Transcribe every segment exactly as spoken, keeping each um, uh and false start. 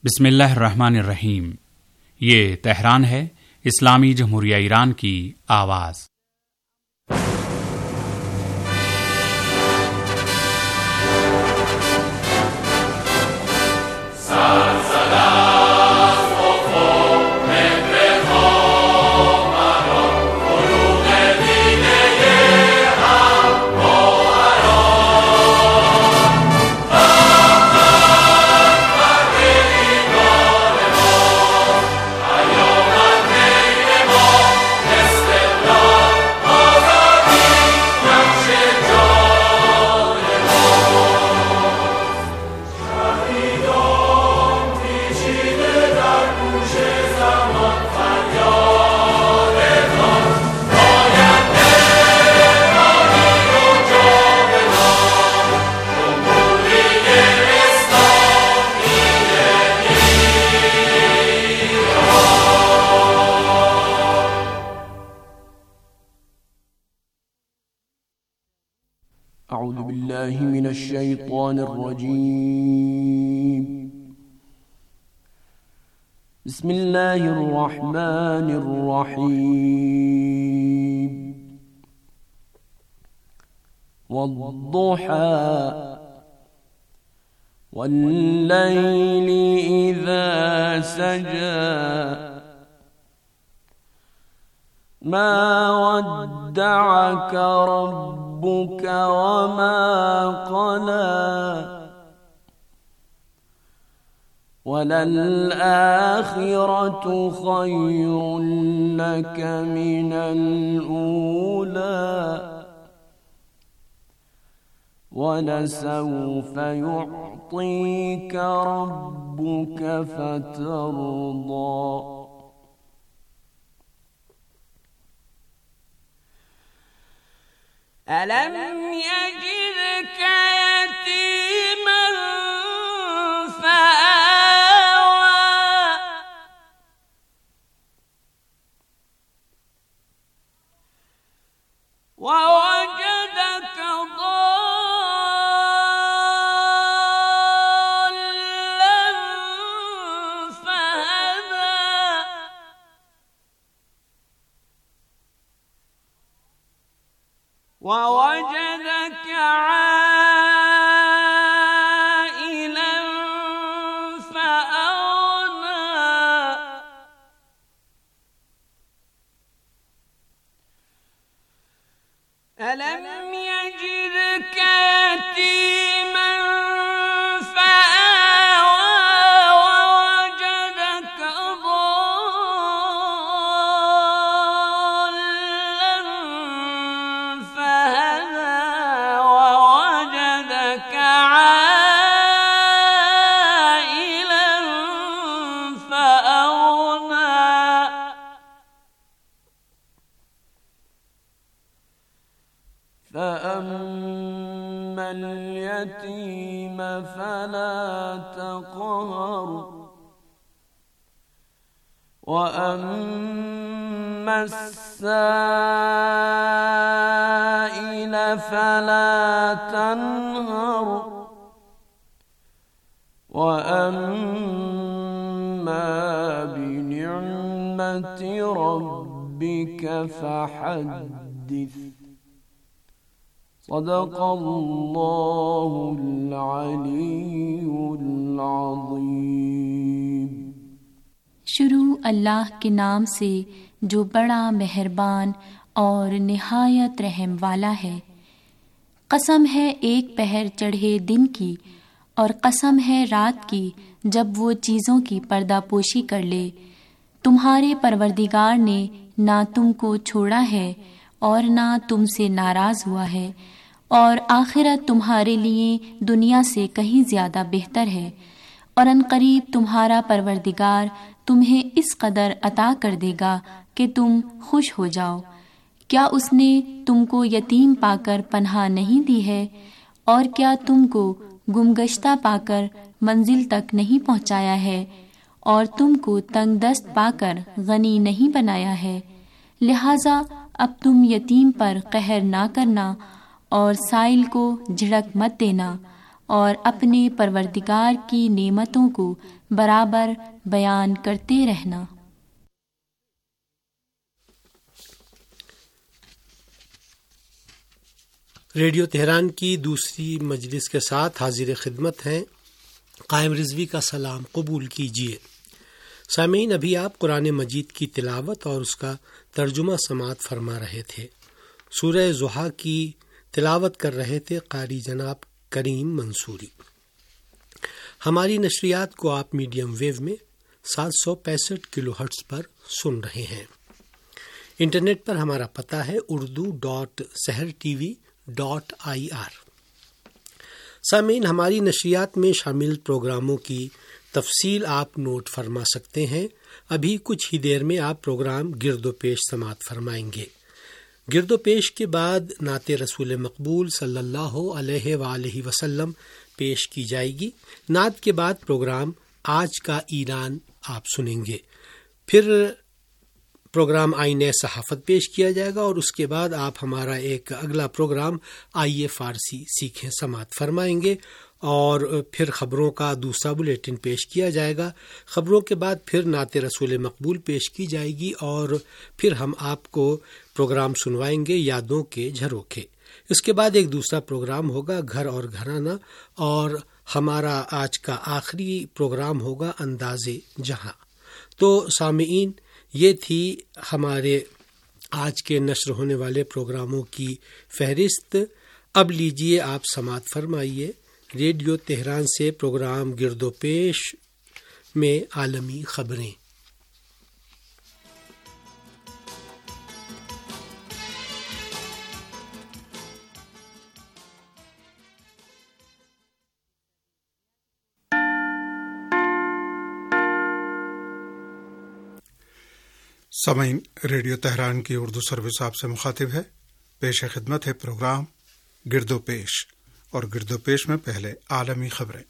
बिस्मिल्लाहिर्रहमानिर्रहीम। ये तेहरान है, इस्लामी जमहूरिया ईरान की आवाज़। أعوذ بالله من الشيطان الرجيم. بسم الله الرحمن الرحيم. والضحى والليل إذا سجى ما ودعك ربك وما قلى وللآخرة خير لك من الأولى ولسوف يعطيك ربك فترضى. ألم يجدك يتيما فآوى ووجدك ضالا فهدى ووجدك عائلا فأغنى ألم يجدك يتيما فآوى ووجدك ضالا فهدى ووجدك عائلا فأغنى فأما اليتيم فلا تقهر وأما السائل فلا تنهر وأما بنعمة ربك فحدث. صدق الله العلي العظيم. शुरू अल्लाह के नाम से जो बड़ा मेहरबान और निहायत रहम वाला है। कसम है एक पहर चढ़े दिन की और कसम है रात की जब वो चीज़ों की पर्दापोशी कर ले। तुम्हारे परवरदिगार ने ना तुमको छोड़ा है और ना तुमसे नाराज़ हुआ है और आखिरत तुम्हारे लिए दुनिया से कहीं ज़्यादा बेहतर है और अनकरीब तुम्हारा परवरदिगार तुम्हें इस कदर अता कर देगा कि तुम खुश हो जाओ। क्या उसने तुमको यतीम पाकर पनाह नहीं दी है और क्या तुमको गुमगश्ता पाकर मंजिल तक नहीं पहुंचाया है और तुमको तंगदस्त पाकर गनी नहीं बनाया है। लिहाजा अब तुम यतीम पर कहर ना करना और साइल को झिड़क मत देना اور اپنے پروردگار کی نعمتوں کو برابر بیان کرتے رہنا۔ ریڈیو تہران کی دوسری مجلس کے ساتھ حاضر خدمت ہیں قائم رضوی کا سلام قبول کیجیے۔ سامعین، ابھی آپ قرآن مجید کی تلاوت اور اس کا ترجمہ سماعت فرما رہے تھے۔ سورہ ضحیٰ کی تلاوت کر رہے تھے قاری جناب کریم منصوری۔ ہماری نشریات کو آپ میڈیم ویو میں سات سو پینسٹھ کلو ہرٹز پر سن رہے ہیں۔ انٹرنیٹ پر ہمارا پتہ ہے Urdu dot Sahar T V dot I R. سامعین، ہماری نشریات میں شامل پروگراموں کی تفصیل آپ نوٹ فرما سکتے ہیں۔ ابھی کچھ ہی دیر میں آپ پروگرام گرد و پیش سماعت فرمائیں گے۔ گرد و پیش کے بعد نعت رسول مقبول صلی اللہ علیہ وآلہ وسلم پیش کی جائے گی۔ نعت کے بعد پروگرام آج کا ایران آپ سنیں گے۔ پھر پروگرام آئین صحافت پیش کیا جائے گا اور اس کے بعد آپ ہمارا ایک اگلا پروگرام آئیے فارسی سیکھیں سماعت فرمائیں گے، اور پھر خبروں کا دوسرا بلیٹن پیش کیا جائے گا۔ خبروں کے بعد پھر نعت رسول مقبول پیش کی جائے گی، اور پھر ہم آپ کو پروگرام سنوائیں گے یادوں کے جھروکے۔ اس کے بعد ایک دوسرا پروگرام ہوگا گھر اور گھرانہ، اور ہمارا آج کا آخری پروگرام ہوگا انداز جہاں۔ تو سامعین، یہ تھی ہمارے آج کے نشر ہونے والے پروگراموں کی فہرست۔ اب لیجئے آپ سماعت فرمائیے ریڈیو تہران سے پروگرام گرد و پیش میں عالمی خبریں۔ سامعین، ریڈیو تہران کی اردو سروس آپ سے مخاطب ہے۔ پیش خدمت ہے پروگرام گرد و پیش، اور گرد و پیش میں پہلے عالمی خبریں۔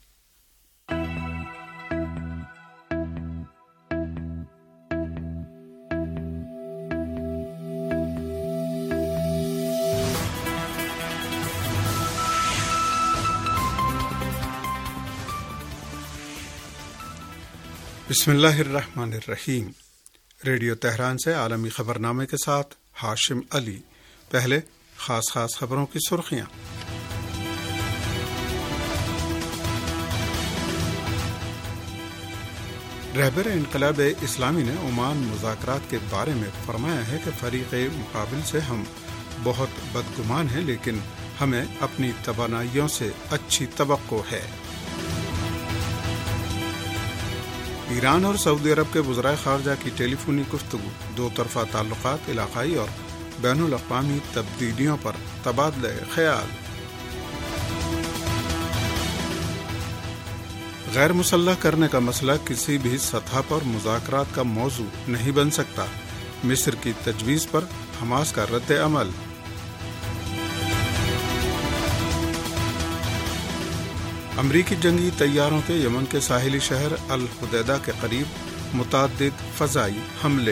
بسم اللہ الرحمن الرحیم۔ ریڈیو تہران سے عالمی خبرنامے کے ساتھ ہاشم علی۔ پہلے خاص خاص خبروں کی سرخیاں۔ رہبر انقلاب اسلامی نے عمان مذاکرات کے بارے میں فرمایا ہے کہ فریق مقابل سے ہم بہت بدگمان ہیں، لیکن ہمیں اپنی توانائیوں سے اچھی توقع ہے۔ ایران اور سعودی عرب کے وزرائے خارجہ کی ٹیلی فونی گفتگو دو طرفہ تعلقات، علاقائی اور بین الاقوامی تبدیلیوں پر تبادلہ خیال۔ غیر مسلح کرنے کا مسئلہ کسی بھی سطح پر مذاکرات کا موضوع نہیں بن سکتا، مصر کی تجویز پر حماس کا رد عمل۔ امریکی جنگی طیاروں کے یمن کے ساحلی شہر الحدیدہ کے قریب متعدد فضائی حملے،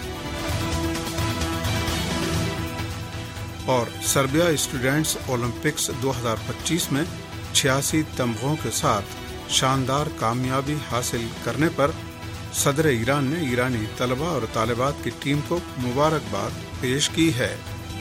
اور سربیا اسٹوڈنٹس اولمپکس دو ہزار پچیس میں چھیاسی تمغوں کے ساتھ شاندار کامیابی حاصل کرنے پر صدر ایران نے ایرانی طلبہ اور طالبات کی ٹیم کو مبارکباد پیش کی ہے۔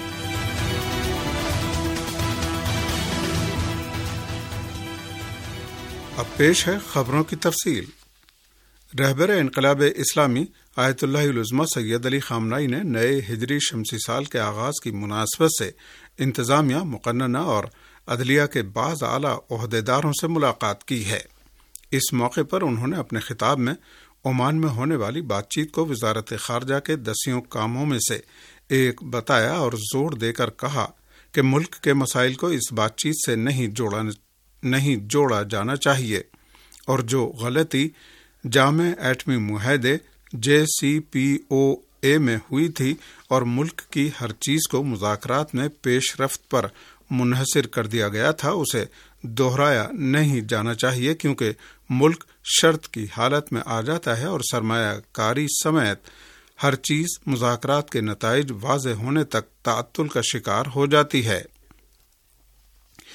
اب پیش ہے خبروں کی تفصیل۔ رہبر انقلاب اسلامی آیت اللہ العظمہ سید علی خامنہئی نے نئے ہجری شمسی سال کے آغاز کی مناسبت سے انتظامیہ، مقننہ اور عدلیہ کے بعض اعلیٰ عہدیداروں سے ملاقات کی ہے۔ اس موقع پر انہوں نے اپنے خطاب میں عمان میں ہونے والی بات چیت کو وزارت خارجہ کے دسیوں کاموں میں سے ایک بتایا اور زور دے کر کہا کہ ملک کے مسائل کو اس بات چیت سے نہیں جوڑا نہیں جوڑا جانا چاہیے، اور جو غلطی جامع ایٹمی معاہدے جے سی پی او اے میں ہوئی تھی اور ملک کی ہر چیز کو مذاکرات میں پیش رفت پر منحصر کر دیا گیا تھا، اسے دہرایا نہیں جانا چاہیے، کیونکہ ملک شرط کی حالت میں آ جاتا ہے اور سرمایہ کاری سمیت ہر چیز مذاکرات کے نتائج واضح ہونے تک تعطل کا شکار ہو جاتی ہے۔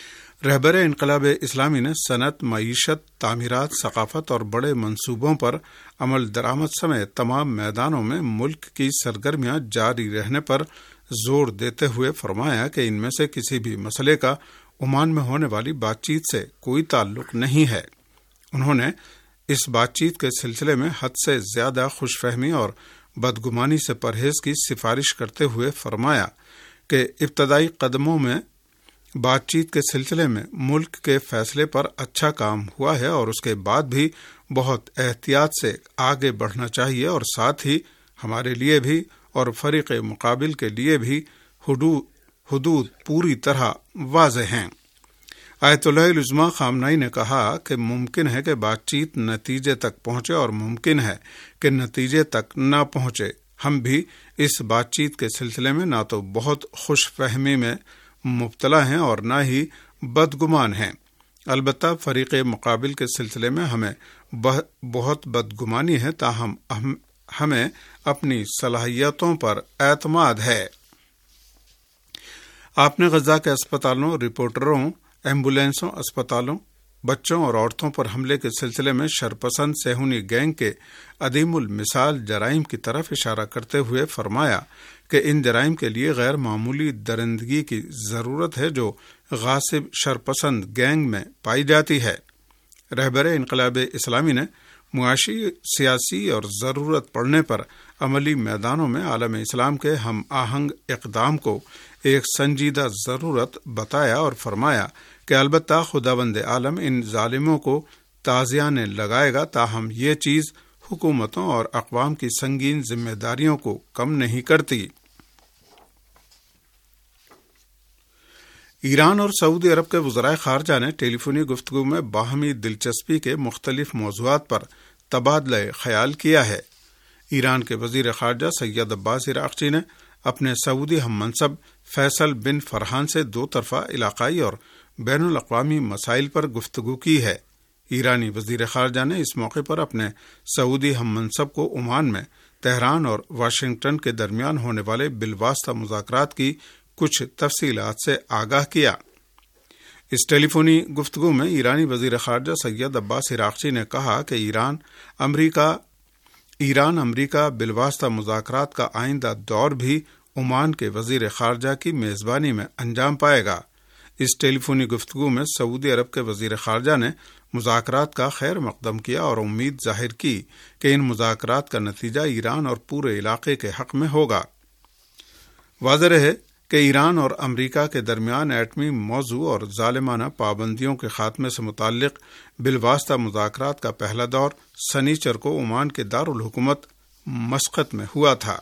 رہبر انقلاب اسلامی نے صنعت، معیشت، تعمیرات، ثقافت اور بڑے منصوبوں پر عمل درآمد سمیت تمام میدانوں میں ملک کی سرگرمیاں جاری رہنے پر زور دیتے ہوئے فرمایا کہ ان میں سے کسی بھی مسئلے کا عمان میں ہونے والی بات چیت سے کوئی تعلق نہیں ہے۔ انہوں نے اس بات چیت کے سلسلے میں حد سے زیادہ خوش فہمی اور بدگمانی سے پرہیز کی سفارش کرتے ہوئے فرمایا کہ ابتدائی قدموں میں بات چیت کے سلسلے میں ملک کے فیصلے پر اچھا کام ہوا ہے اور اس کے بعد بھی بہت احتیاط سے آگے بڑھنا چاہیے، اور ساتھ ہی ہمارے لیے بھی اور فریق مقابل کے لیے بھی حدود حدود پوری طرح واضح ہیں۔ آیت اللہ العظمیٰ خامنائی نے کہا کہ ممکن ہے کہ بات چیت نتیجے تک پہنچے اور ممکن ہے کہ نتیجے تک نہ پہنچے۔ ہم بھی اس بات چیت کے سلسلے میں نہ تو بہت خوش فہمی میں مبتلا ہیں اور نہ ہی بدگمان ہیں، البتہ فریق مقابل کے سلسلے میں ہمیں بہت بدگمانی ہے، تاہم ہمیں اپنی صلاحیتوں پر اعتماد ہے۔ آپ نے غزہ کے اسپتالوں، رپورٹروں، ایمبولینسوں، اسپتالوں، بچوں اور عورتوں پر حملے کے سلسلے میں شرپسند صہیونی گینگ کے عدیم المثال جرائم کی طرف اشارہ کرتے ہوئے فرمایا کہ ان جرائم کے لیے غیر معمولی درندگی کی ضرورت ہے جو غاصب شرپسند گینگ میں پائی جاتی ہے۔ رہبر انقلاب اسلامی نے معاشی، سیاسی اور ضرورت پڑنے پر عملی میدانوں میں عالم اسلام کے ہم آہنگ اقدام کو ایک سنجیدہ ضرورت بتایا اور فرمایا کہ البتہ خداوند عالم ان ظالموں کو تازیانے لگائے گا، تاہم یہ چیز حکومتوں اور اقوام کی سنگین ذمہ داریوں کو کم نہیں کرتی۔ ایران اور سعودی عرب کے وزرائے خارجہ نے ٹیلی فونی گفتگو میں باہمی دلچسپی کے مختلف موضوعات پر تبادلہ خیال کیا ہے۔ ایران کے وزیر خارجہ سید عباس عراقچی نے اپنے سعودی ہم منصب فیصل بن فرحان سے دو طرفہ علاقائی اور بین الاقوامی مسائل پر گفتگو کی ہے۔ ایرانی وزیر خارجہ نے اس موقع پر اپنے سعودی ہم منصب کو عمان میں تہران اور واشنگٹن کے درمیان ہونے والے بالواسطہ مذاکرات کی کچھ تفصیلات سے آگاہ کیا۔ اس ٹیلی فونی گفتگو میں ایرانی وزیر خارجہ سید عباس عراقچی نے کہا کہ ایران امریکہ ایران امریکہ بالواسطہ مذاکرات کا آئندہ دور بھی عمان کے وزیر خارجہ کی میزبانی میں انجام پائے گا۔ اس ٹیلی فونی گفتگو میں سعودی عرب کے وزیر خارجہ نے مذاکرات کا خیر مقدم کیا اور امید ظاہر کی کہ ان مذاکرات کا نتیجہ ایران اور پورے علاقے کے حق میں ہوگا۔ واضح رہے کہ ایران اور امریکہ کے درمیان ایٹمی موضوع اور ظالمانہ پابندیوں کے خاتمے سے متعلق بالواسطہ مذاکرات کا پہلا دور سنیچر کو عمان کے دارالحکومت مسقط میں ہوا تھا۔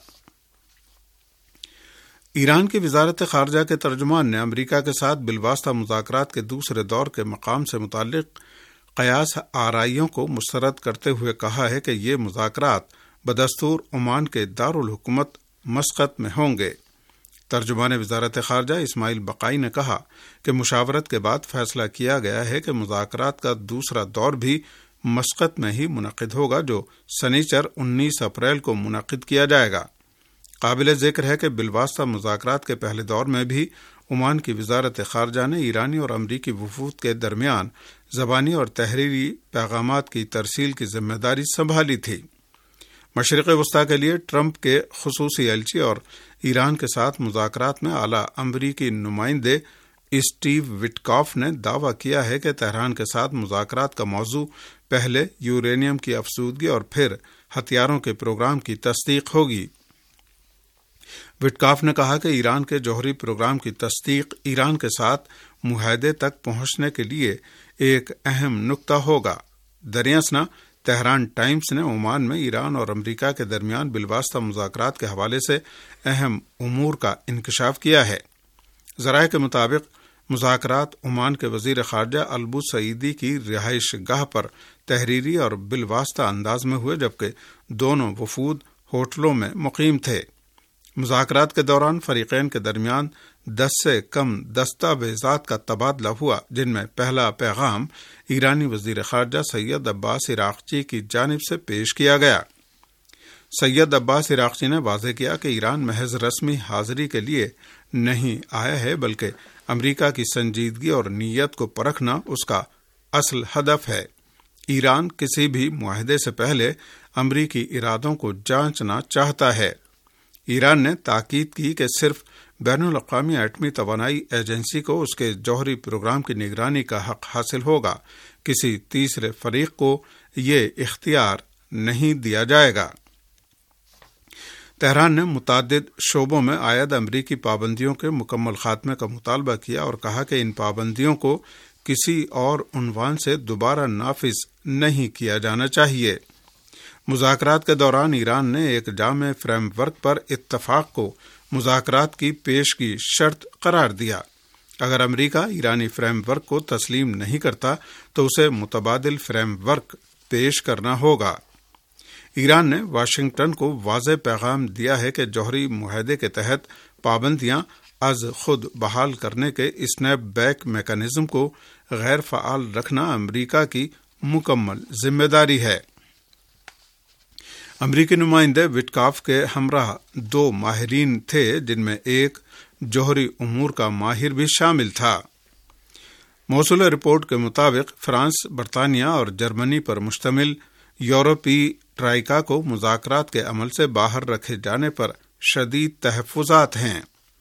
ایران کی وزارت خارجہ کے ترجمان نے امریکہ کے ساتھ بالواسطہ مذاکرات کے دوسرے دور کے مقام سے متعلق قیاس آرائیوں کو مسترد کرتے ہوئے کہا ہے کہ یہ مذاکرات بدستور عمان کے دارالحکومت مسقط میں ہوں گے۔ ترجمان وزارت خارجہ اسماعیل بقائی نے کہا کہ مشاورت کے بعد فیصلہ کیا گیا ہے کہ مذاکرات کا دوسرا دور بھی مسقط میں ہی منعقد ہوگا، جو سنیچر انیس اپریل کو منعقد کیا جائے گا۔ قابل ذکر ہے کہ بالواسطہ مذاکرات کے پہلے دور میں بھی عمان کی وزارت خارجہ نے ایرانی اور امریکی وفود کے درمیان زبانی اور تحریری پیغامات کی ترسیل کی ذمہ داری سنبھالی تھی۔ مشرق وسطی کے لیے ٹرمپ کے خصوصی ایلچی اور ایران کے ساتھ مذاکرات میں اعلیٰ امریکی نمائندے اسٹیو وٹکاف نے دعویٰ کیا ہے کہ تہران کے ساتھ مذاکرات کا موضوع پہلے یورینیم کی افزودگی اور پھر ہتھیاروں کے پروگرام کی تصدیق ہوگی۔ وٹکاف نے کہا کہ ایران کے جوہری پروگرام کی تصدیق ایران کے ساتھ معاہدے تک پہنچنے کے لیے ایک اہم نقطہ ہوگا۔ دریاسنا تہران ٹائمز نے عمان میں ایران اور امریکہ کے درمیان بالواسطہ مذاکرات کے حوالے سے اہم امور کا انکشاف کیا ہے۔ ذرائع کے مطابق مذاکرات عمان کے وزیر خارجہ البو سعیدی کی رہائش گاہ پر تحریری اور بالواسطہ انداز میں ہوئے، جبکہ دونوں وفود ہوٹلوں میں مقیم تھے۔ مذاکرات کے دوران فریقین کے درمیان دس سے کم دستاویزات کا تبادلہ ہوا، جن میں پہلا پیغام ایرانی وزیر خارجہ سید عباس عراقچی کی جانب سے پیش کیا گیا۔ سید عباس عراقچی نے واضح کیا کہ ایران محض رسمی حاضری کے لیے نہیں آیا ہے، بلکہ امریکہ کی سنجیدگی اور نیت کو پرکھنا اس کا اصل ہدف ہے۔ ایران کسی بھی معاہدے سے پہلے امریکی ارادوں کو جانچنا چاہتا ہے۔ ایران نے تاکید کی کہ صرف بین الاقوامی ایٹمی توانائی ایجنسی کو اس کے جوہری پروگرام کی نگرانی کا حق حاصل ہوگا، کسی تیسرے فریق کو یہ اختیار نہیں دیا جائے گا۔ تہران نے متعدد شعبوں میں عائد امریکی پابندیوں کے مکمل خاتمے کا مطالبہ کیا اور کہا کہ ان پابندیوں کو کسی اور عنوان سے دوبارہ نافذ نہیں کیا جانا چاہیے۔ مذاکرات کے دوران ایران نے ایک جامع فریم ورک پر اتفاق کو مذاکرات کی پیش کی شرط قرار دیا۔ اگر امریکہ ایرانی فریم ورک کو تسلیم نہیں کرتا تو اسے متبادل فریم ورک پیش کرنا ہوگا۔ ایران نے واشنگٹن کو واضح پیغام دیا ہے کہ جوہری معاہدے کے تحت پابندیاں از خود بحال کرنے کے اسنیپ بیک میکانزم کو غیر فعال رکھنا امریکہ کی مکمل ذمہ داری ہے۔ امریکی نمائندے وٹکاف کے ہمراہ دو ماہرین تھے، جن میں ایک جوہری امور کا ماہر بھی شامل تھا۔ موصولہ رپورٹ کے مطابق فرانس، برطانیہ اور جرمنی پر مشتمل یورپی ٹرائیکا کو مذاکرات کے عمل سے باہر رکھے جانے پر شدید تحفظات ہیں۔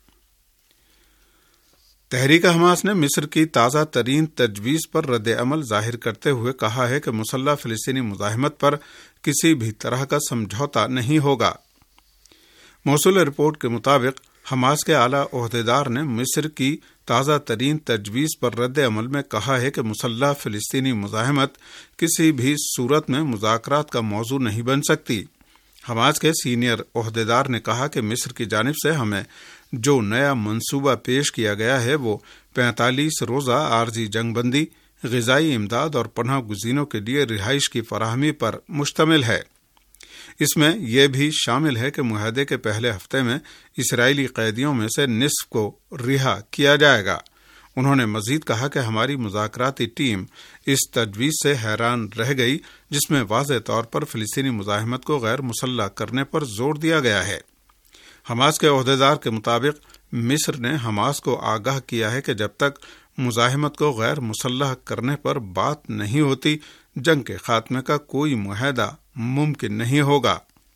تحریک حماس نے مصر کی تازہ ترین تجویز پر رد عمل ظاہر کرتے ہوئے کہا ہے کہ مسلح فلسطینی مزاحمت پر کسی بھی طرح کا سمجھوتا نہیں ہوگا۔ موصولہ رپورٹ کے مطابق حماس کے اعلیٰ عہدیدار نے مصر کی تازہ ترین تجویز پر رد عمل میں کہا ہے کہ مسلح فلسطینی مزاحمت کسی بھی صورت میں مذاکرات کا موضوع نہیں بن سکتی۔ حماس کے سینئر عہدیدار نے کہا کہ مصر کی جانب سے ہمیں جو نیا منصوبہ پیش کیا گیا ہے وہ پینتالیس روزہ عارضی جنگ بندی، غذائی امداد اور پناہ گزینوں کے لیے رہائش کی فراہمی پر مشتمل ہے۔ اس میں یہ بھی شامل ہے کہ معاہدے کے پہلے ہفتے میں اسرائیلی قیدیوں میں سے نصف کو رہا کیا جائے گا۔ انہوں نے مزید کہا کہ ہماری مذاکراتی ٹیم اس تجویز سے حیران رہ گئی جس میں واضح طور پر فلسطینی مزاحمت کو غیر مسلح کرنے پر زور دیا گیا ہے۔ حماس کے عہدیدار کے مطابق مصر نے حماس کو آگاہ کیا ہے کہ جب تک مزاحمت کو غیر مسلح کرنے پر بات نہیں ہوتی، جنگ کے خاتمے کا کوئی معاہدہ ممکن نہیں ہوگا۔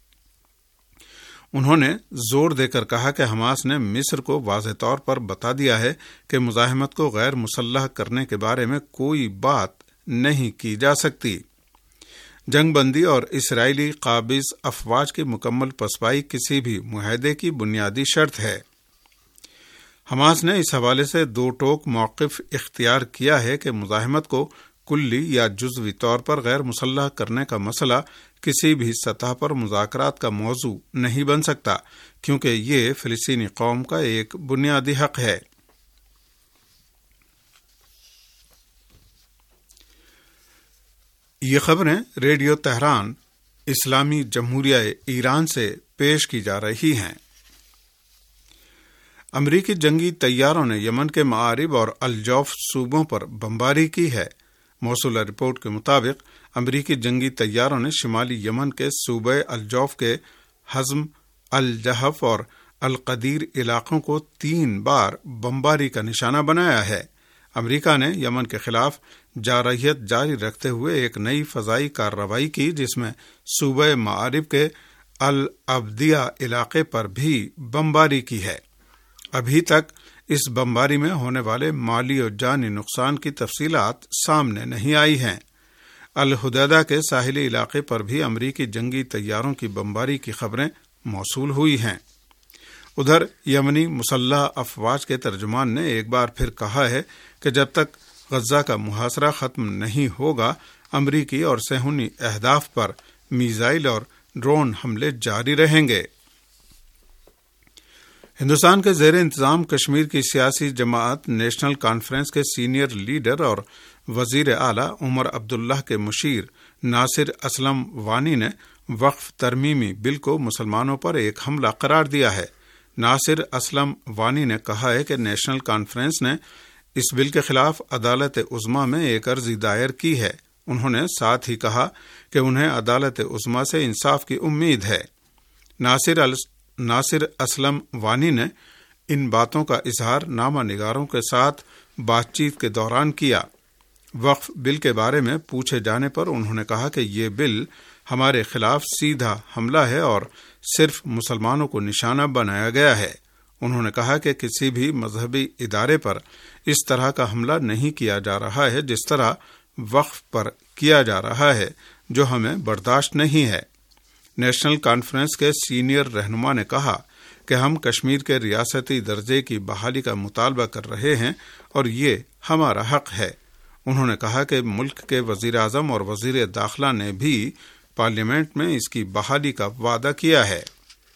انہوں نے زور دے کر کہا کہ حماس نے مصر کو واضح طور پر بتا دیا ہے کہ مزاحمت کو غیر مسلح کرنے کے بارے میں کوئی بات نہیں کی جا سکتی۔ جنگ بندی اور اسرائیلی قابض افواج کی مکمل پسپائی کسی بھی معاہدے کی بنیادی شرط ہے۔ حماس نے اس حوالے سے دو ٹوک موقف اختیار کیا ہے کہ مزاحمت کو کلی یا جزوی طور پر غیر مسلح کرنے کا مسئلہ کسی بھی سطح پر مذاکرات کا موضوع نہیں بن سکتا، کیونکہ یہ فلسطینی قوم کا ایک بنیادی حق ہے۔ یہ خبریں ریڈیو تہران اسلامی جمہوریہ ایران سے پیش کی جا رہی ہیں۔ امریکی جنگی طیاروں نے یمن کے معارب اور الجوف صوبوں پر بمباری کی ہے۔ موصولہ رپورٹ کے مطابق امریکی جنگی طیاروں نے شمالی یمن کے صوبہ الجوف کے حزم، الجحف اور القدیر علاقوں کو تین بار بمباری کا نشانہ بنایا ہے۔ امریکہ نے یمن کے خلاف جارحیت جاری رکھتے ہوئے ایک نئی فضائی کارروائی کی جس میں صوبہ معارب کے العبدیہ علاقے پر بھی بمباری کی ہے۔ ابھی تک اس بمباری میں ہونے والے مالی اور جانی نقصان کی تفصیلات سامنے نہیں آئی ہیں۔ الحدیدہ کے ساحلی علاقے پر بھی امریکی جنگی طیاروں کی بمباری کی خبریں موصول ہوئی ہیں۔ ادھر یمنی مسلح افواج کے ترجمان نے ایک بار پھر کہا ہے کہ جب تک غزہ کا محاصرہ ختم نہیں ہوگا، امریکی اور صہیونی اہداف پر میزائل اور ڈرون حملے جاری رہیں گے۔ ہندوستان کے زیر انتظام کشمیر کی سیاسی جماعت نیشنل کانفرنس کے سینئر لیڈر اور وزیر اعلیٰ عمر عبداللہ کے مشیر ناصر اسلم وانی نے وقف ترمیمی بل کو مسلمانوں پر ایک حملہ قرار دیا ہے۔ ناصر اسلم وانی نے کہا ہے کہ نیشنل کانفرنس نے اس بل کے خلاف عدالت عظمیٰ میں ایک عرضی دائر کی ہے۔ انہوں نے ساتھ ہی کہا کہ انہیں عدالت عظمیٰ سے انصاف کی امید ہے۔ ناصر ناصر اسلم وانی نے ان باتوں کا اظہار نامہ نگاروں کے ساتھ بات چیت کے دوران کیا۔ وقف بل کے بارے میں پوچھے جانے پر انہوں نے کہا کہ یہ بل ہمارے خلاف سیدھا حملہ ہے اور صرف مسلمانوں کو نشانہ بنایا گیا ہے۔ انہوں نے کہا کہ کسی بھی مذہبی ادارے پر اس طرح کا حملہ نہیں کیا جا رہا ہے جس طرح وقف پر کیا جا رہا ہے، جو ہمیں برداشت نہیں ہے۔ نیشنل کانفرنس کے سینئر رہنما نے کہا کہ ہم کشمیر کے ریاستی درجے کی بحالی کا مطالبہ کر رہے ہیں اور یہ ہمارا حق ہے۔ انہوں نے کہا کہ ملک کے وزیر اعظم اور وزیر داخلہ نے بھی پارلیمنٹ میں اس کی بحالی کا وعدہ کیا ہے۔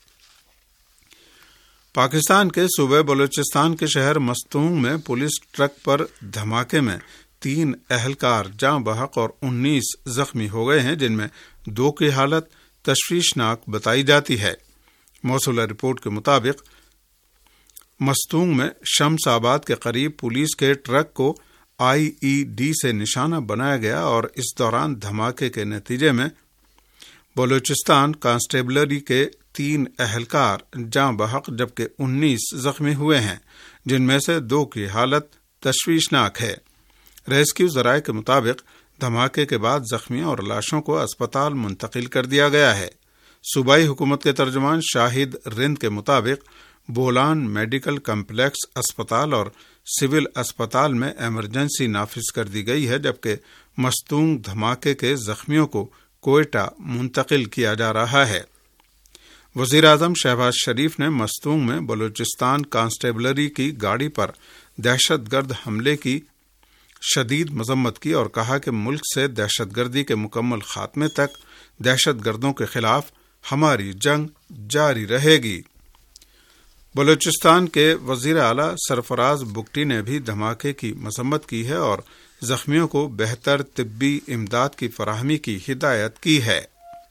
پاکستان کے صوبے بلوچستان کے شہر مستونگ میں پولیس ٹرک پر دھماکے میں تین اہلکار جاں بحق اور انیس زخمی ہو گئے ہیں، جن میں دو کی حالت تشویشناک بتائی جاتی ہے۔ موصولہ رپورٹ کے مطابق مستونگ میں شمس آباد کے قریب پولیس کے ٹرک کو آئی ای ڈی سے نشانہ بنایا گیا اور اس دوران دھماکے کے نتیجے میں بلوچستان کانسٹیبلری کے تین اہلکار جاں بحق جبکہ انیس زخمی ہوئے ہیں، جن میں سے دو کی حالت تشویشناک ہے۔ ریسکیو ذرائع کے مطابق دھماکے کے بعد زخمیوں اور لاشوں کو اسپتال منتقل کر دیا گیا ہے۔ صوبائی حکومت کے ترجمان شاہد رند کے مطابق بولان میڈیکل کمپلیکس اسپتال اور سول اسپتال میں ایمرجنسی نافذ کر دی گئی ہے، جبکہ مستونگ دھماکے کے زخمیوں کو کوئٹہ منتقل کیا جا رہا ہے۔ وزیر اعظم شہباز شریف نے مستونگ میں بلوچستان کانسٹیبلری کی گاڑی پر دہشت گرد حملے کی شدید مذمت کی اور کہا کہ ملک سے دہشت گردی کے مکمل خاتمے تک دہشت گردوں کے خلاف ہماری جنگ جاری رہے گی۔ بلوچستان کے وزیر اعلیٰ سرفراز بگٹی نے بھی دھماکے کی مذمت کی ہے اور زخمیوں کو بہتر طبی امداد کی فراہمی کی ہدایت کی ہے۔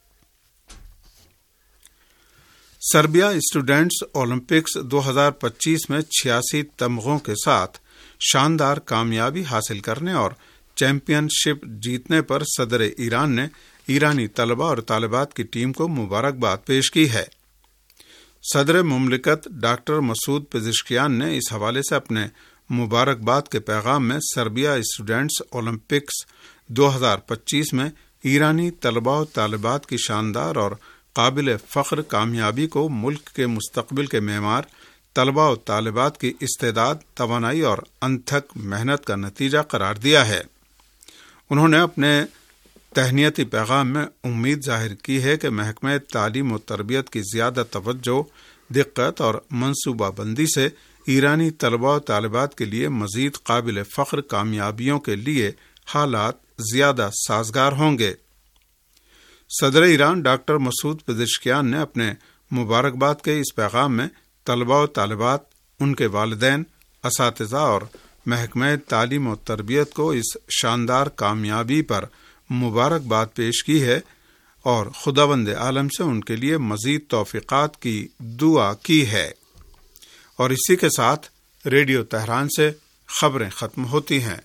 سربیا اسٹوڈنٹس اولمپکس دو ہزار پچیس میں چھیاسی تمغوں کے ساتھ شاندار کامیابی حاصل کرنے اور چیمپئن شپ جیتنے پر صدر ایران نے ایرانی طلبہ اور طالبات کی ٹیم کو مبارکباد پیش کی ہے۔ صدر مملکت ڈاکٹر مسعود پزشکیان نے اس حوالے سے اپنے مبارکباد کے پیغام میں سربیا اسٹوڈنٹس اولمپکس دو ہزار پچیس میں ایرانی طلبہ و طالبات کی شاندار اور قابل فخر کامیابی کو ملک کے مستقبل کے معمار طلبہ و طالبات کی استعداد، توانائی اور انتھک محنت کا نتیجہ قرار دیا ہے۔ انہوں نے اپنے تہنیتی پیغام میں امید ظاہر کی ہے کہ محکمہ تعلیم و تربیت کی زیادہ توجہ، دقت اور منصوبہ بندی سے ایرانی طلبہ و طالبات کے لیے مزید قابل فخر کامیابیوں کے لیے حالات زیادہ سازگار ہوں گے۔ صدر ایران ڈاکٹر مسعود پزشکیان نے اپنے مبارکباد کے اس پیغام میں طلبہ و طالبات، ان کے والدین، اساتذہ اور محکمہ تعلیم و تربیت کو اس شاندار کامیابی پر مبارکباد پیش کی ہے اور خداوند عالم سے ان کے لیے مزید توفیقات کی دعا کی ہے۔ اور اسی کے ساتھ ریڈیو تہران سے خبریں ختم ہوتی ہیں۔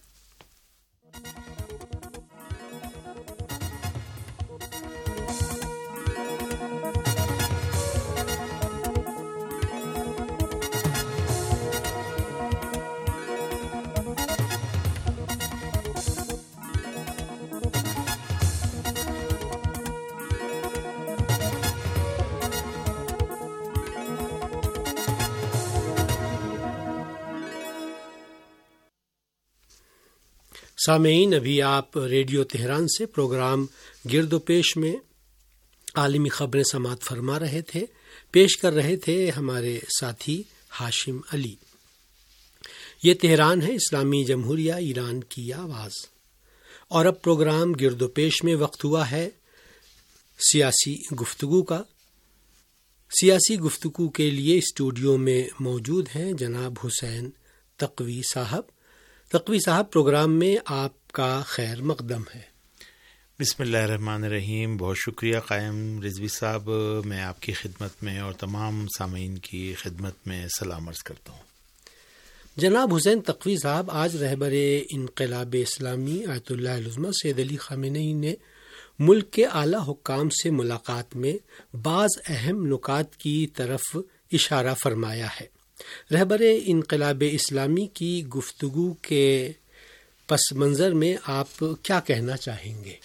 سامعین، ابھی آپ ریڈیو تہران سے پروگرام گرد و پیش میں عالمی خبریں سماعت فرما رہے تھے۔ پیش کر رہے تھے ہمارے ساتھی ہاشم علی۔ یہ تہران ہے، اسلامی جمہوریہ ایران کی آواز، اور اب پروگرام گرد و پیش میں وقت ہوا ہے سیاسی گفتگو کا۔ سیاسی گفتگو کے لیے اسٹوڈیو میں موجود ہیں جناب حسین تقوی صاحب۔ تقوی صاحب، پروگرام میں آپ کا خیر مقدم ہے۔ بسم اللہ الرحمن الرحیم۔ بہت شکریہ قائم رضوی صاحب، میں آپ کی خدمت میں اور تمام سامعین کی خدمت میں سلام عرض کرتا ہوں۔ جناب حسین تقوی صاحب، آج رہبر انقلاب اسلامی آیت اللہ العظمہ سید علی خامنئی نے ملک کے اعلیٰ حکام سے ملاقات میں بعض اہم نکات کی طرف اشارہ فرمایا ہے۔ رہبر انقلاب اسلامی کی گفتگو کے پس منظر میں آپ کیا کہنا چاہیں گے؟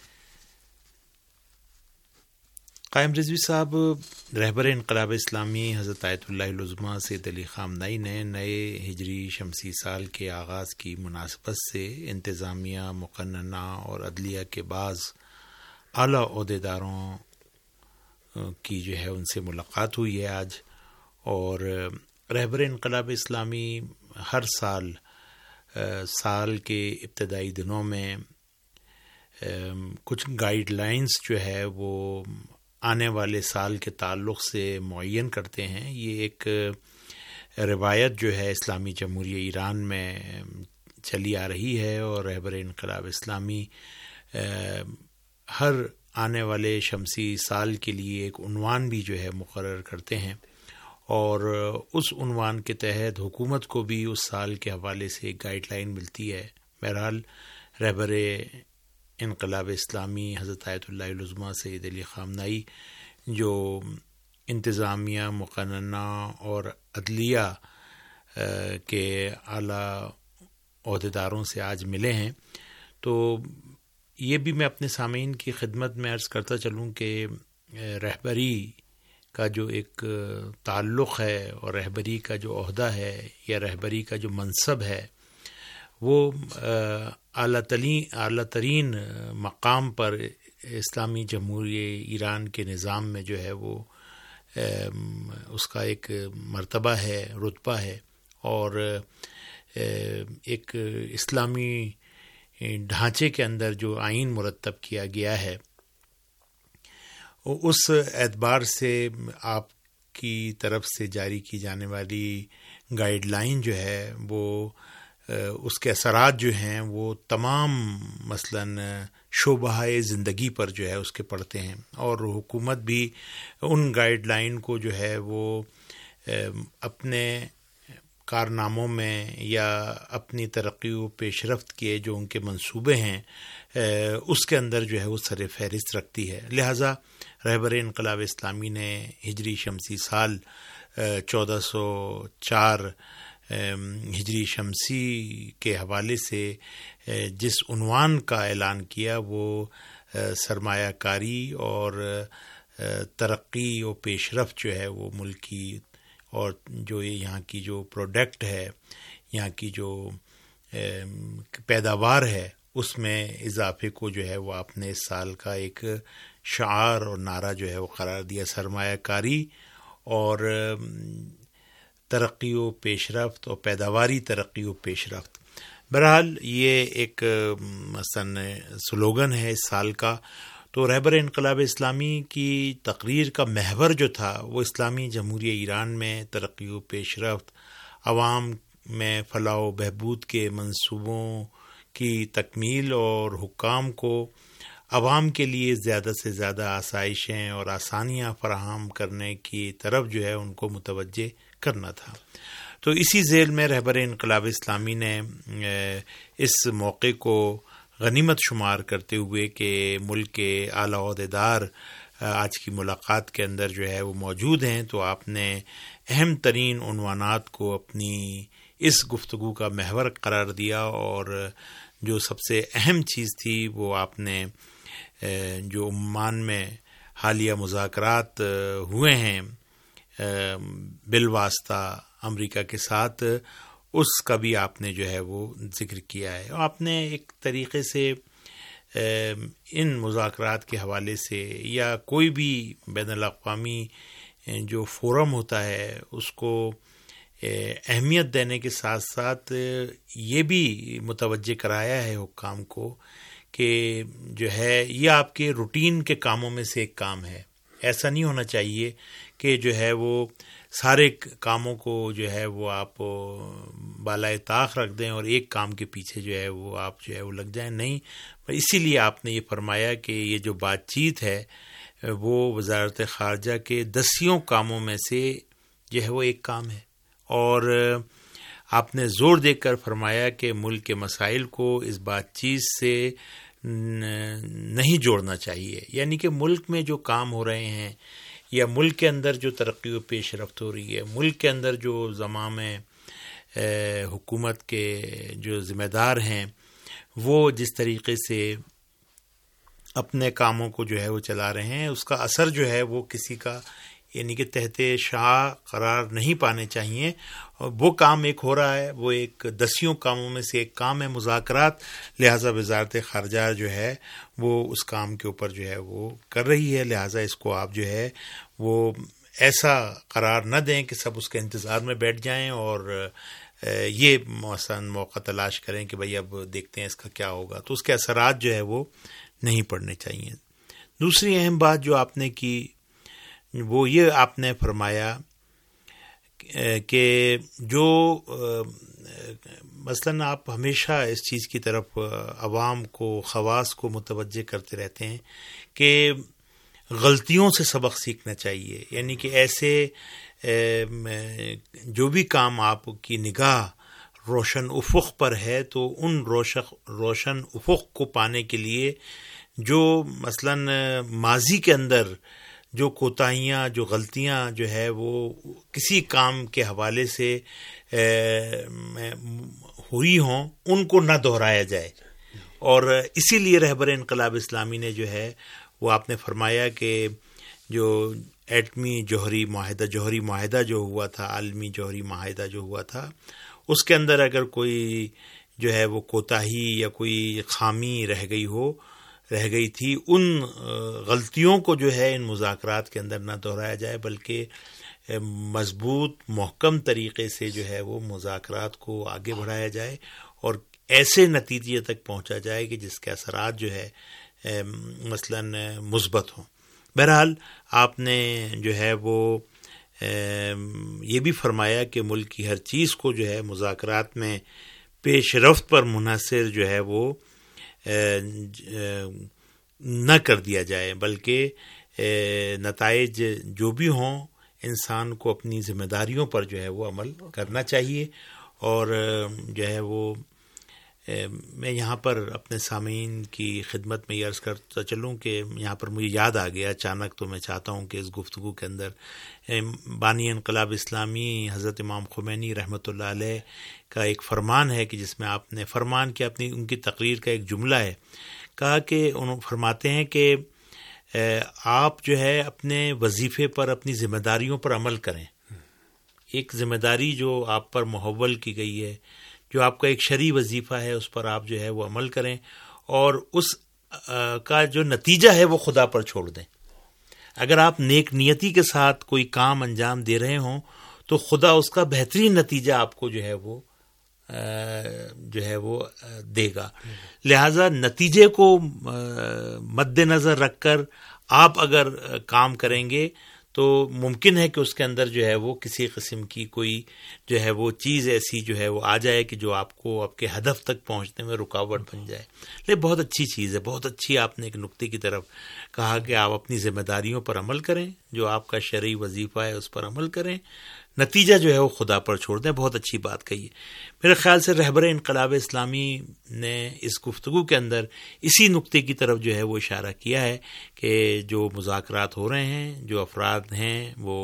قائم رضوی صاحب، رہبر انقلاب اسلامی حضرت آیت اللہ العظمیٰ سید علی خامنہئی نے نئے ہجری شمسی سال کے آغاز کی مناسبت سے انتظامیہ، مقننہ اور عدلیہ کے بعض اعلیٰ عہدیداروں کی جو ہے ان سے ملاقات ہوئی ہے آج. اور رہبر انقلاب اسلامی ہر سال سال کے ابتدائی دنوں میں کچھ گائیڈ لائنز جو ہے وہ آنے والے سال کے تعلق سے معین کرتے ہیں. یہ ایک روایت جو ہے اسلامی جمہوریہ ایران میں چلی آ رہی ہے، اور رہبر انقلاب اسلامی ہر آنے والے شمسی سال کے لیے ایک عنوان بھی جو ہے مقرر کرتے ہیں، اور اس عنوان کے تحت حکومت کو بھی اس سال کے حوالے سے ایک گائیڈ لائن ملتی ہے. بہرحال رہبر انقلاب اسلامی حضرت آیت اللہ العظمیٰ سید علی خامنہئی جو انتظامیہ، مقننہ اور عدلیہ کے اعلیٰ عہدیداروں سے آج ملے ہیں، تو یہ بھی میں اپنے سامعین کی خدمت میں عرض کرتا چلوں کہ رہبری کا جو ایک تعلق ہے اور رہبری کا جو عہدہ ہے یا رہبری کا جو منصب ہے، وہ اعلیٰ ترین اعلیٰ ترین مقام پر اسلامی جمہوریہ ایران کے نظام میں جو ہے وہ اس کا ایک مرتبہ ہے، رتبہ ہے، اور ایک اسلامی ڈھانچے کے اندر جو آئین مرتب کیا گیا ہے، اس اعتبار سے آپ کی طرف سے جاری کی جانے والی گائیڈ لائن جو ہے وہ اس کے اثرات جو ہیں وہ تمام مثلاً شعبہ زندگی پر جو ہے اس کے پڑتے ہیں، اور حکومت بھی ان گائیڈ لائن کو جو ہے وہ اپنے کارناموں میں یا اپنی ترقی و پیش رفت کے جو ان کے منصوبے ہیں اس کے اندر جو ہے وہ سر فہرست رکھتی ہے. لہٰذا رہبر انقلاب اسلامی نے ہجری شمسی سال چودہ سو چار ہجری شمسی کے حوالے سے جس عنوان کا اعلان کیا وہ سرمایہ کاری اور ترقی و پیش رفت جو ہے وہ ملک کی، اور جو یہاں کی جو پروڈکٹ ہے، یہاں کی جو پیداوار ہے، اس میں اضافے کو جو ہے وہ آپ نے اس سال کا ایک شعار اور نعرہ جو ہے وہ قرار دیا، سرمایہ کاری اور ترقی و پیش رفت اور پیداواری ترقی و پیش رفت. بہرحال یہ ایک مثلاً سلوگن ہے اس سال کا. تو رہبر انقلاب اسلامی کی تقریر کا محور جو تھا وہ اسلامی جمہوریہ ایران میں ترقی و پیش رفت، عوام میں فلاح و بہبود کے منصوبوں کی تکمیل اور حکام کو عوام کے لیے زیادہ سے زیادہ آسائشیں اور آسانیاں فراہم کرنے کی طرف جو ہے ان کو متوجہ کرنا تھا. تو اسی ذیل میں رہبر انقلاب اسلامی نے اس موقع کو غنیمت شمار کرتے ہوئے کہ ملک کے اعلیٰ عہدیدار آج کی ملاقات کے اندر جو ہے وہ موجود ہیں، تو آپ نے اہم ترین عنوانات کو اپنی اس گفتگو کا محور قرار دیا، اور جو سب سے اہم چیز تھی وہ آپ نے جو عمان میں حالیہ مذاکرات ہوئے ہیں بالواسطہ امریکہ کے ساتھ، اس کا بھی آپ نے جو ہے وہ ذکر کیا ہے. اور آپ نے ایک طریقے سے ان مذاکرات کے حوالے سے یا کوئی بھی بین الاقوامی جو فورم ہوتا ہے اس کو اہمیت دینے کے ساتھ ساتھ یہ بھی متوجہ کرایا ہے حکام کو کہ جو ہے یہ آپ کے روٹین کے کاموں میں سے ایک کام ہے. ایسا نہیں ہونا چاہیے کہ جو ہے وہ سارے کاموں کو جو ہے وہ آپ بالائے طاق رکھ دیں اور ایک کام کے پیچھے جو ہے وہ آپ جو ہے وہ لگ جائیں. نہیں، اسی لیے آپ نے یہ فرمایا کہ یہ جو بات چیت ہے وہ وزارت خارجہ کے دسیوں کاموں میں سے جو ہے وہ ایک کام ہے، اور آپ نے زور دے کر فرمایا کہ ملک کے مسائل کو اس بات چیت سے نہیں جوڑنا چاہیے. یعنی کہ ملک میں جو کام ہو رہے ہیں یا ملک کے اندر جو ترقی و پیش رفت ہو رہی ہے، ملک کے اندر جو زمام حکومت کے جو ذمہ دار ہیں وہ جس طریقے سے اپنے کاموں کو جو ہے وہ چلا رہے ہیں، اس کا اثر جو ہے وہ کسی کا یعنی کہ تحت شاہ قرار نہیں پانے چاہیے. اور وہ کام ایک ہو رہا ہے، وہ ایک دسیوں کاموں میں سے ایک کام ہے مذاکرات، لہٰذا وزارت خارجہ جو ہے وہ اس کام کے اوپر جو ہے وہ کر رہی ہے، لہٰذا اس کو آپ جو ہے وہ ایسا قرار نہ دیں کہ سب اس کے انتظار میں بیٹھ جائیں اور یہ مثلا موقع تلاش کریں کہ بھئی اب دیکھتے ہیں اس کا کیا ہوگا، تو اس کے اثرات جو ہے وہ نہیں پڑنے چاہیے. دوسری اہم بات جو آپ نے کی وہ یہ آپ نے فرمایا کہ جو مثلا آپ ہمیشہ اس چیز کی طرف عوام کو خواص کو متوجہ کرتے رہتے ہیں کہ غلطیوں سے سبق سیکھنا چاہیے، یعنی کہ ایسے جو بھی کام آپ کی نگاہ روشن افق پر ہے تو ان روشن روشن افق کو پانے کے لیے جو مثلا ماضی کے اندر جو کوتاہیاں جو غلطیاں جو ہے وہ کسی کام کے حوالے سے ہوئی ہوں ان کو نہ دہرایا جائے. اور اسی لیے رہبر انقلاب اسلامی نے جو ہے وہ آپ نے فرمایا کہ جو ایٹمی جوہری معاہدہ جوہری معاہدہ جو ہوا تھا، عالمی جوہری معاہدہ جو ہوا تھا، اس کے اندر اگر کوئی جو ہے وہ کوتاہی یا کوئی خامی رہ گئی ہو رہ گئی تھی ان غلطیوں کو جو ہے ان مذاکرات کے اندر نہ دہرایا جائے، بلکہ مضبوط محکم طریقے سے جو ہے وہ مذاکرات کو آگے بڑھایا جائے اور ایسے نتیجے تک پہنچا جائے کہ جس کے اثرات جو ہے مثلا مثبت ہوں. بہرحال آپ نے جو ہے وہ یہ بھی فرمایا کہ ملک کی ہر چیز کو جو ہے مذاکرات میں پیش رفت پر منحصر جو ہے وہ نہ کر دیا جائے، بلکہ نتائج جو بھی ہوں انسان کو اپنی ذمہ داریوں پر جو ہے وہ عمل کرنا چاہیے. اور جو ہے وہ میں یہاں پر اپنے سامعین کی خدمت میں یہ عرض کرتا چلوں کہ یہاں پر مجھے یاد آ گیا اچانک، تو میں چاہتا ہوں کہ اس گفتگو کے اندر بانی انقلاب اسلامی حضرت امام خمینی رحمۃ اللہ علیہ کا ایک فرمان ہے کہ جس میں آپ نے فرمان کیا اپنی ان کی تقریر کا ایک جملہ ہے، کہا کہ انہوں فرماتے ہیں کہ آپ جو ہے اپنے وظیفے پر اپنی ذمہ داریوں پر عمل کریں. ایک ذمہ داری جو آپ پر محول کی گئی ہے، جو آپ کا ایک شرعی وظیفہ ہے، اس پر آپ جو ہے وہ عمل کریں اور اس کا جو نتیجہ ہے وہ خدا پر چھوڑ دیں. اگر آپ نیک نیتی کے ساتھ کوئی کام انجام دے رہے ہوں تو خدا اس کا بہترین نتیجہ آپ کو جو ہے وہ جو ہے وہ دے گا. لہذا نتیجے کو مد نظر رکھ کر آپ اگر کام کریں گے تو ممکن ہے کہ اس کے اندر جو ہے وہ کسی قسم کی کوئی جو ہے وہ چیز ایسی جو ہے وہ آ جائے کہ جو آپ کو آپ کے ہدف تک پہنچنے میں رکاوٹ بن جائے. لیکن بہت اچھی چیز ہے، بہت اچھی آپ نے ایک نقطے کی طرف کہا کہ آپ اپنی ذمہ داریوں پر عمل کریں، جو آپ کا شرعی وظیفہ ہے اس پر عمل کریں، نتیجہ جو ہے وہ خدا پر چھوڑ دیں. بہت اچھی بات کہی ہے. میرے خیال سے رہبر انقلاب اسلامی نے اس گفتگو کے اندر اسی نقطے کی طرف جو ہے وہ اشارہ کیا ہے کہ جو مذاکرات ہو رہے ہیں، جو افراد ہیں وہ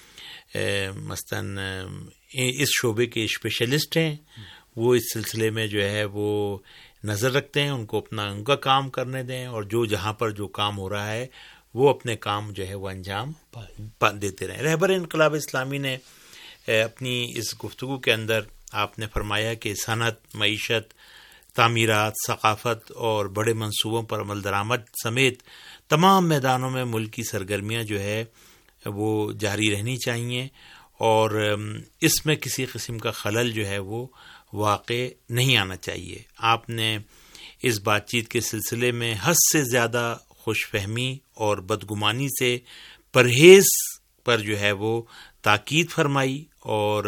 مثلاً اس شعبے کے اسپیشلسٹ ہیں، وہ اس سلسلے میں جو ہے وہ نظر رکھتے ہیں، ان کو اپنا ان کا کام کرنے دیں اور جو جہاں پر جو کام ہو رہا ہے وہ اپنے کام جو ہے وہ انجام دیتے رہیں. رہبر انقلاب اسلامی نے اپنی اس گفتگو کے اندر آپ نے فرمایا کہ صنعت، معیشت، تعمیرات، ثقافت اور بڑے منصوبوں پر عمل درآمد سمیت تمام میدانوں میں ملک کی سرگرمیاں جو ہے وہ جاری رہنی چاہیے اور اس میں کسی قسم کا خلل جو ہے وہ واقع نہیں آنا چاہیے. آپ نے اس بات چیت کے سلسلے میں حد سے زیادہ خوش فہمی اور بدگمانی سے پرہیز پر جو ہے وہ تاکید فرمائی اور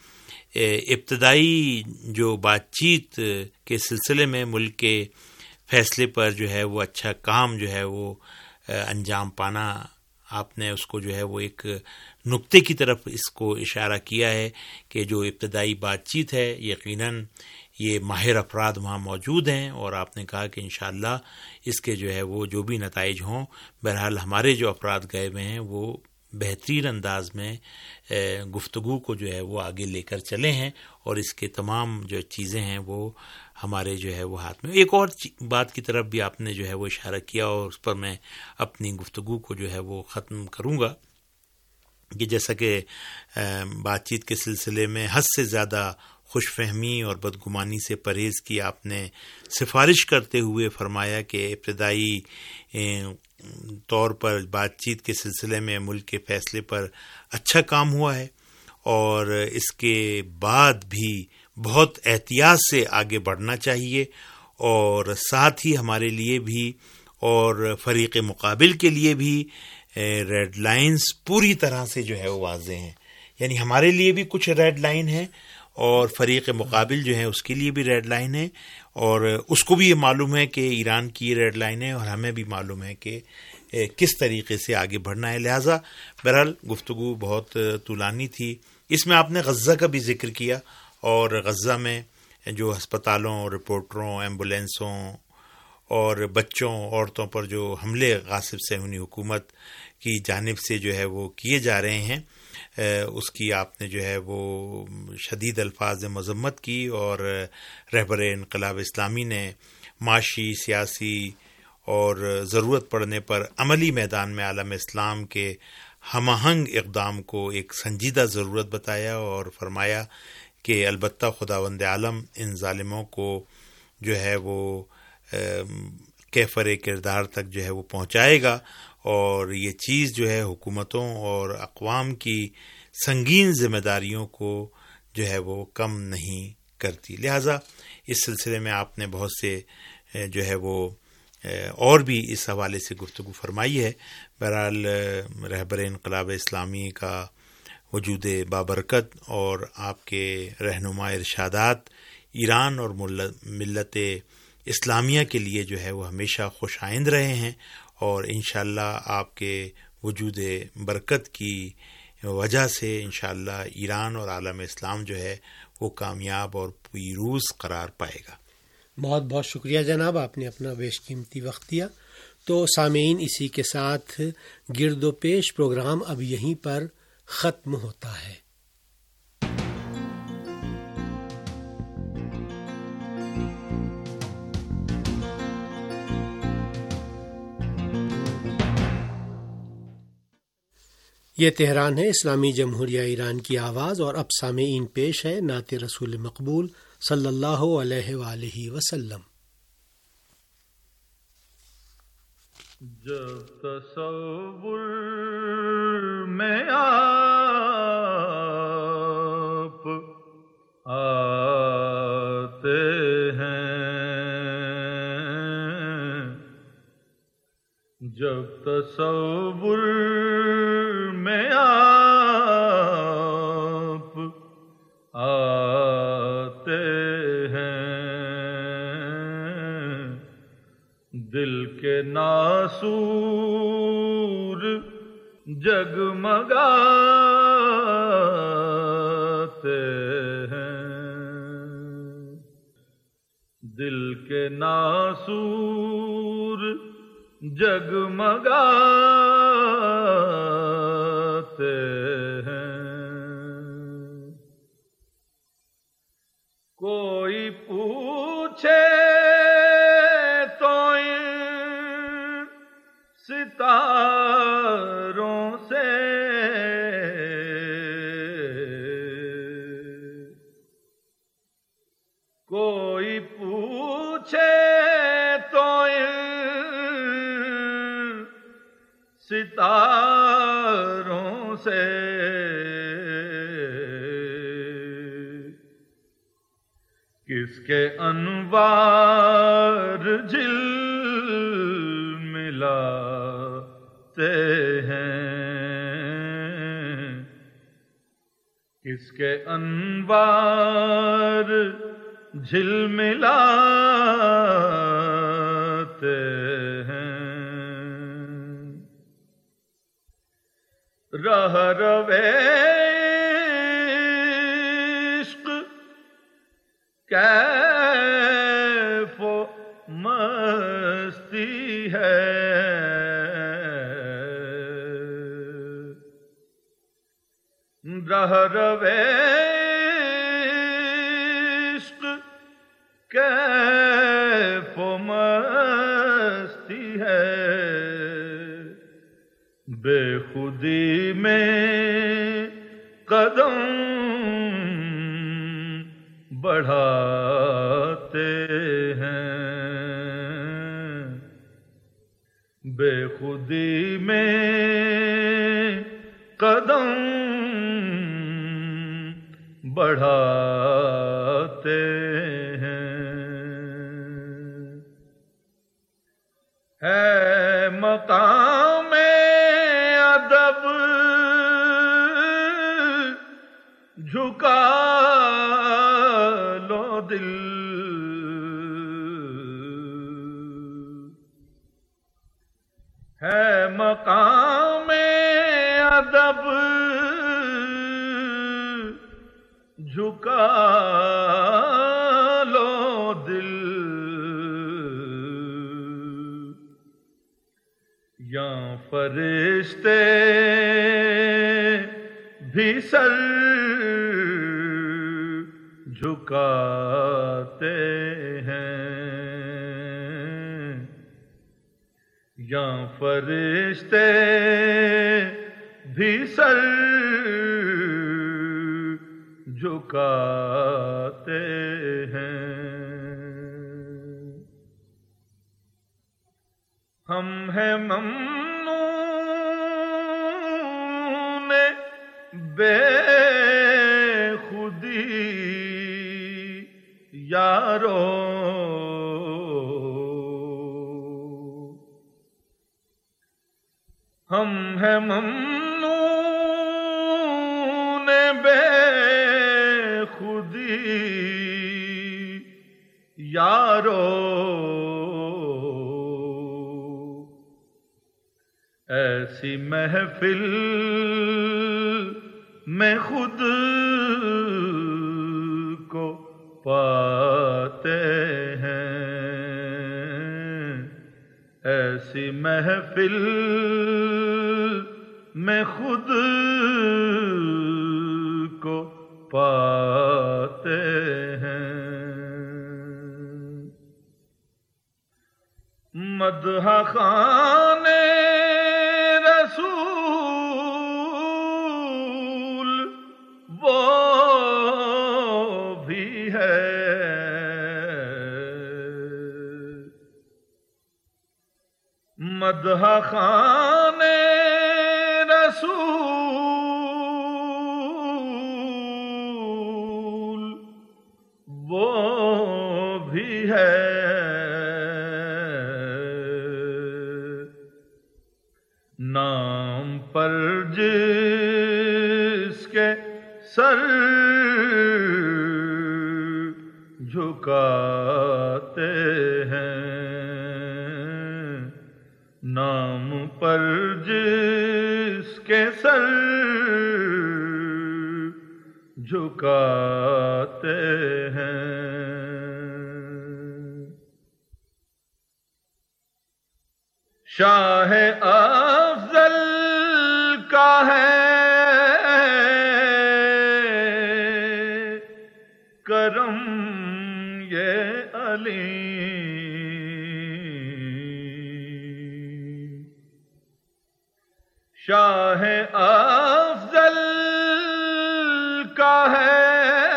ابتدائی جو بات چیت کے سلسلے میں ملک کے فیصلے پر جو ہے وہ اچھا کام جو ہے وہ انجام پانا، آپ نے اس کو جو ہے وہ ایک نقطے کی طرف اس کو اشارہ کیا ہے کہ جو ابتدائی بات چیت ہے یقیناً یہ ماہر افراد وہاں موجود ہیں اور آپ نے کہا کہ انشاءاللہ اس کے جو ہے وہ جو بھی نتائج ہوں، بہرحال ہمارے جو افراد گئے ہوئے ہیں وہ بہترین انداز میں گفتگو کو جو ہے وہ آگے لے کر چلے ہیں، اور اس کے تمام جو چیزیں ہیں وہ ہمارے جو ہے وہ ہاتھ میں. ایک اور بات کی طرف بھی آپ نے جو ہے وہ اشارہ کیا، اور اس پر میں اپنی گفتگو کو جو ہے وہ ختم کروں گا، کہ جیسا کہ بات چیت کے سلسلے میں حد سے زیادہ خوش فہمی اور بدگمانی سے پرہیز کی آپ نے سفارش کرتے ہوئے فرمایا کہ ابتدائی طور پر بات چیت کے سلسلے میں ملک کے فیصلے پر اچھا کام ہوا ہے، اور اس کے بعد بھی بہت احتیاط سے آگے بڑھنا چاہیے، اور ساتھ ہی ہمارے لیے بھی اور فریق مقابل کے لیے بھی ریڈ لائنز پوری طرح سے جو ہے وہ واضح ہیں. یعنی ہمارے لیے بھی کچھ ریڈ لائن ہے، اور فریق مقابل جو ہے اس کے لیے بھی ریڈ لائن ہے، اور اس کو بھی یہ معلوم ہے کہ ایران کی یہ ریڈ لائن ہے، اور ہمیں بھی معلوم ہے کہ کس طریقے سے آگے بڑھنا ہے. لہٰذا بہرحال گفتگو بہت طولانی تھی. اس میں آپ نے غزہ کا بھی ذکر کیا، اور غزہ میں جو ہسپتالوں، رپورٹروں، ایمبولینسوں اور بچوں، عورتوں پر جو حملے غاصب صہیونی حکومت کی جانب سے جو ہے وہ کیے جا رہے ہیں، اس کی آپ نے جو ہے وہ شدید الفاظ میں مذمت کی، اور رہبر انقلاب اسلامی نے معاشی، سیاسی اور ضرورت پڑنے پر عملی میدان میں عالم اسلام کے ہم آہنگ اقدام کو ایک سنجیدہ ضرورت بتایا، اور فرمایا کہ البتہ خداوند عالم ان ظالموں کو جو ہے وہ کیفر کردار تک جو ہے وہ پہنچائے گا، اور یہ چیز جو ہے حکومتوں اور اقوام کی سنگین ذمہ داریوں کو جو ہے وہ کم نہیں کرتی. لہٰذا اس سلسلے میں آپ نے بہت سے جو ہے وہ اور بھی اس حوالے سے گفتگو فرمائی ہے. بہرحال رہبر انقلاب اسلامی کا وجود بابرکت اور آپ کے رہنما ارشادات ایران اور ملت اسلامیہ کے لیے جو ہے وہ ہمیشہ خوش آئند رہے ہیں، اور انشاءاللہ آپ کے وجود برکت کی وجہ سے انشاءاللہ ایران اور عالم اسلام جو ہے وہ کامیاب اور پیروز قرار پائے گا. بہت بہت شکریہ جناب، آپ نے اپنا بیش قیمتی وقت دیا. تو سامعین، اسی کے ساتھ گرد و پیش پروگرام اب یہیں پر ختم ہوتا ہے. یہ تہران ہے، اسلامی جمہوریہ ایران کی آواز، اور اب سامعین پیش ہے نعت رسول مقبول صلی اللہ علیہ وآلہ وسلم. جب تصور میں آپ آتے ہیں، جب تصور میں آپ آتے ہیں، دل کے ناسور جگمگاتے ہیں، دل کے ناسور جگمگاتے ہیں. کوئی پوچھے تو ان ستاروں سے، کوئی پوچھے تو ان ستاروں سے، کس کے انوار جل ملاتے ہیں، کس کے انوار جھلملاتے ہیں. رہ روے عشق کیف و مستی ہے، رہ رویشق کیف و مستی ہے، بے خودی میں قدم بڑھاتے ہیں، بے خودی میں قدم بڑھاتے ہیں۔ ہے مقام ادب جھکا لو دل، ہے مقام ادب جھکا لو دل، یا فرشتے بھی سر جھکاتے ہیں، یا فرشتے بھی سر جھکاتے ہیں۔ ہم ہیں ممنون بے خودی یارو، ہم ہیں ممنون بے خودی یارو، ایسی محفل میں خود کو پاتے ہیں، ایسی محفل میں خود کو پاتے ہیں۔ مدح خوان رسول وہ بھی ہے، مدح خوان رسول وہ بھی ہے، نام پر جس کے سر جھکاتے ہیں، نام پر جس کے سر جھکاتے ہیں۔ شاہ افضل کا ہے کرم یہ علی، شاہ افضل کا ہے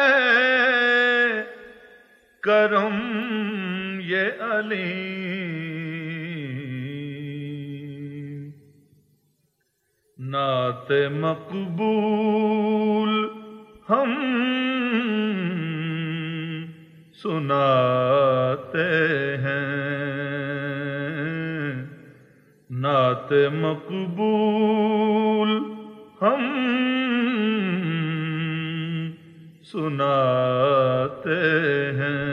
کرم یہ علی، نعت مقبول ہم سناتے ہیں، نعت مقبول ہم سناتے ہیں،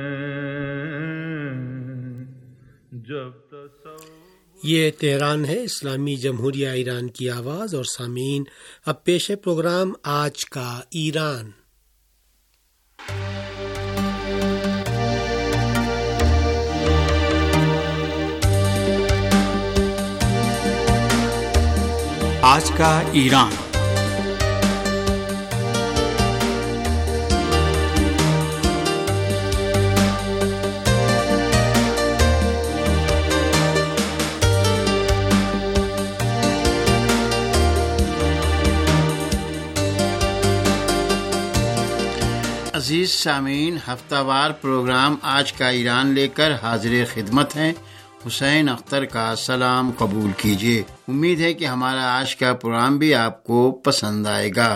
جب تصور۔ یہ تہران ہے، اسلامی جمہوریہ ایران کی آواز، اور سامعین اب پیش ہے پروگرام آج کا ایران۔ آج کا ایران عزیز سامعین، ہفتہ وار پروگرام آج کا ایران لے کر حاضر خدمت ہیں۔ حسین اختر کا سلام قبول کیجیے۔ امید ہے کہ ہمارا آج کا پروگرام بھی آپ کو پسند آئے گا۔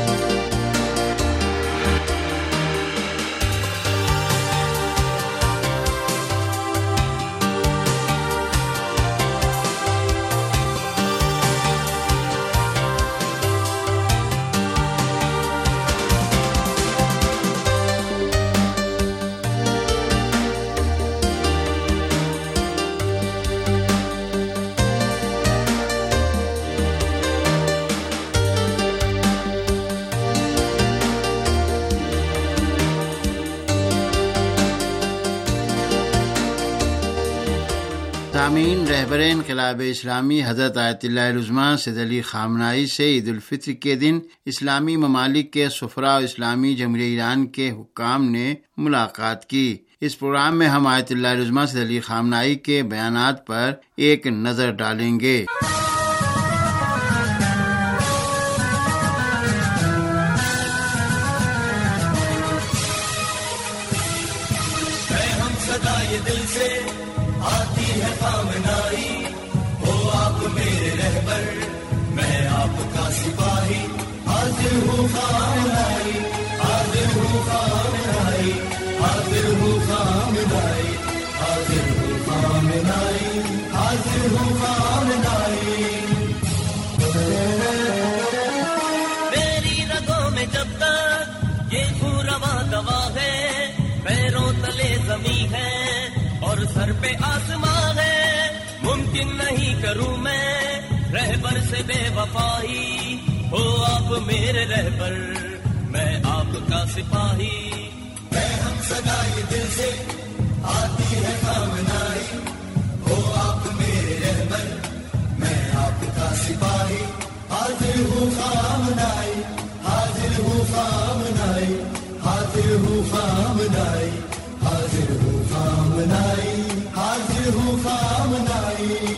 سامعین، رہبر انقلاب اسلامی حضرت آیت اللہ العظمیٰ سید علی خامنہئی سے عید الفطر کے دن اسلامی ممالک کے سفراء اور اسلامی جمہوریہ ایران کے حکام نے ملاقات کی۔ اس پروگرام میں ہم آیت اللہ العظمیٰ سید علی خامنہئی کے بیانات پر ایک نظر ڈالیں گے۔ میری رگوں میں جب تک یہ خون رواں دوا ہے، پیروں تلے زمین ہے اور سر پہ آسمان ہے، ممکن نہیں کروں میں رہبر سے بے وفائی، ہو آپ میرے رہبر میں آپ کا سپاہی، میں ہم صدا یہ دل سے آتی ہے خامنہئی، ہو آپ میرے رہبر میں آپ کا سپاہی، حاضر ہوں خامنہئی، حاضر ہوں خامنہئی، حاضر ہوں خامنہئی، حاضر ہوں خامنہئی، حاضر ہوں خامنہئی۔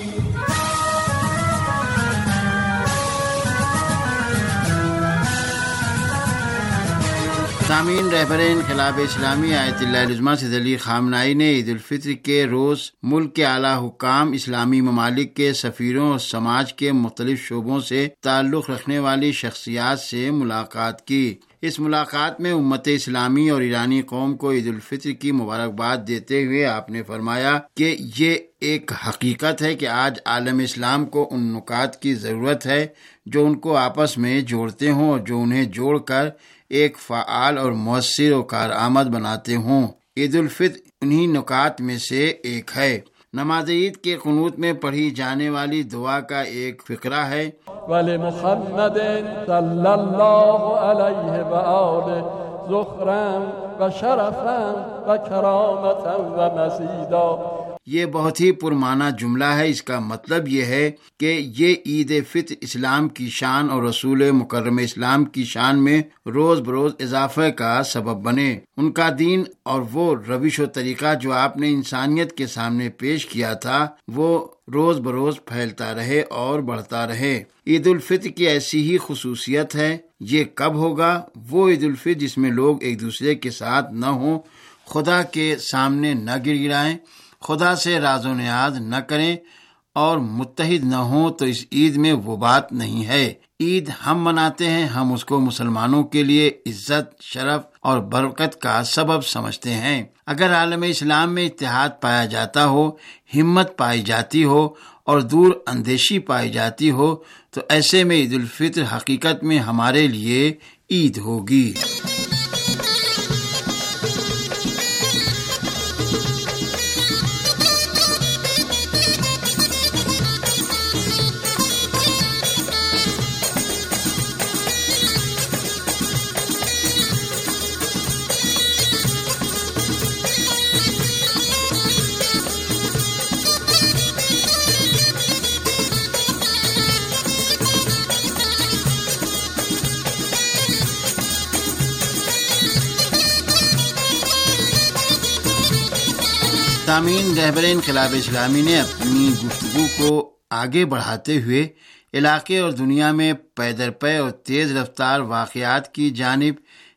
سامعین، رہبر انقلاب اسلامی آیت اللہ العظمیٰ سید علی خامنہئی نے عید الفطر کے روز ملک کے اعلیٰ حکام، اسلامی ممالک کے سفیروں اور سماج کے مختلف شعبوں سے تعلق رکھنے والی شخصیات سے ملاقات کی۔ اس ملاقات میں امت اسلامی اور ایرانی قوم کو عید الفطر کی مبارکباد دیتے ہوئے آپ نے فرمایا کہ یہ ایک حقیقت ہے کہ آج عالم اسلام کو ان نکات کی ضرورت ہے جو ان کو آپس میں جوڑتے ہوں اور جو انہیں جوڑ کر ایک فعال اور مؤثر و کارآمد بناتے ہوں۔ عید الفطر انہی نکات میں سے ایک ہے۔ نماز عید کے قنوت میں پڑھی جانے والی دعا کا ایک فقرہ ہے، وَلِمُحَمَّدٍ صَلَّى اللَّهُ عَلَيْهِ وَآلِهِ ذُخْرًا وَشَرَفًا وَكَرَامَةً وَمَزِيدًا۔ یہ بہت ہی پرمعنی جملہ ہے۔ اس کا مطلب یہ ہے کہ یہ عید فطر اسلام کی شان اور رسول مکرم اسلام کی شان میں روز بروز اضافے کا سبب بنے۔ ان کا دین اور وہ روش و طریقہ جو آپ نے انسانیت کے سامنے پیش کیا تھا وہ روز بروز پھیلتا رہے اور بڑھتا رہے۔ عید الفطر کی ایسی ہی خصوصیت ہے۔ یہ کب ہوگا؟ وہ عید الفطر جس میں لوگ ایک دوسرے کے ساتھ نہ ہوں، خدا کے سامنے نہ گر گرائیں، خدا سے راز و نیاز نہ کریں اور متحد نہ ہوں، تو اس عید میں وہ بات نہیں ہے۔ عید ہم مناتے ہیں، ہم اس کو مسلمانوں کے لیے عزت، شرف اور برکت کا سبب سمجھتے ہیں۔ اگر عالم اسلام میں اتحاد پایا جاتا ہو، ہمت پائی جاتی ہو اور دور اندیشی پائی جاتی ہو، تو ایسے میں عید الفطر حقیقت میں ہمارے لیے عید ہوگی۔ سامعین، رہبر انقلاب اسلامی نے اپنی گفتگو کو آگے بڑھاتے ہوئے علاقے اور دنیا میں پے در پے اور تیز رفتار واقعات کی جانب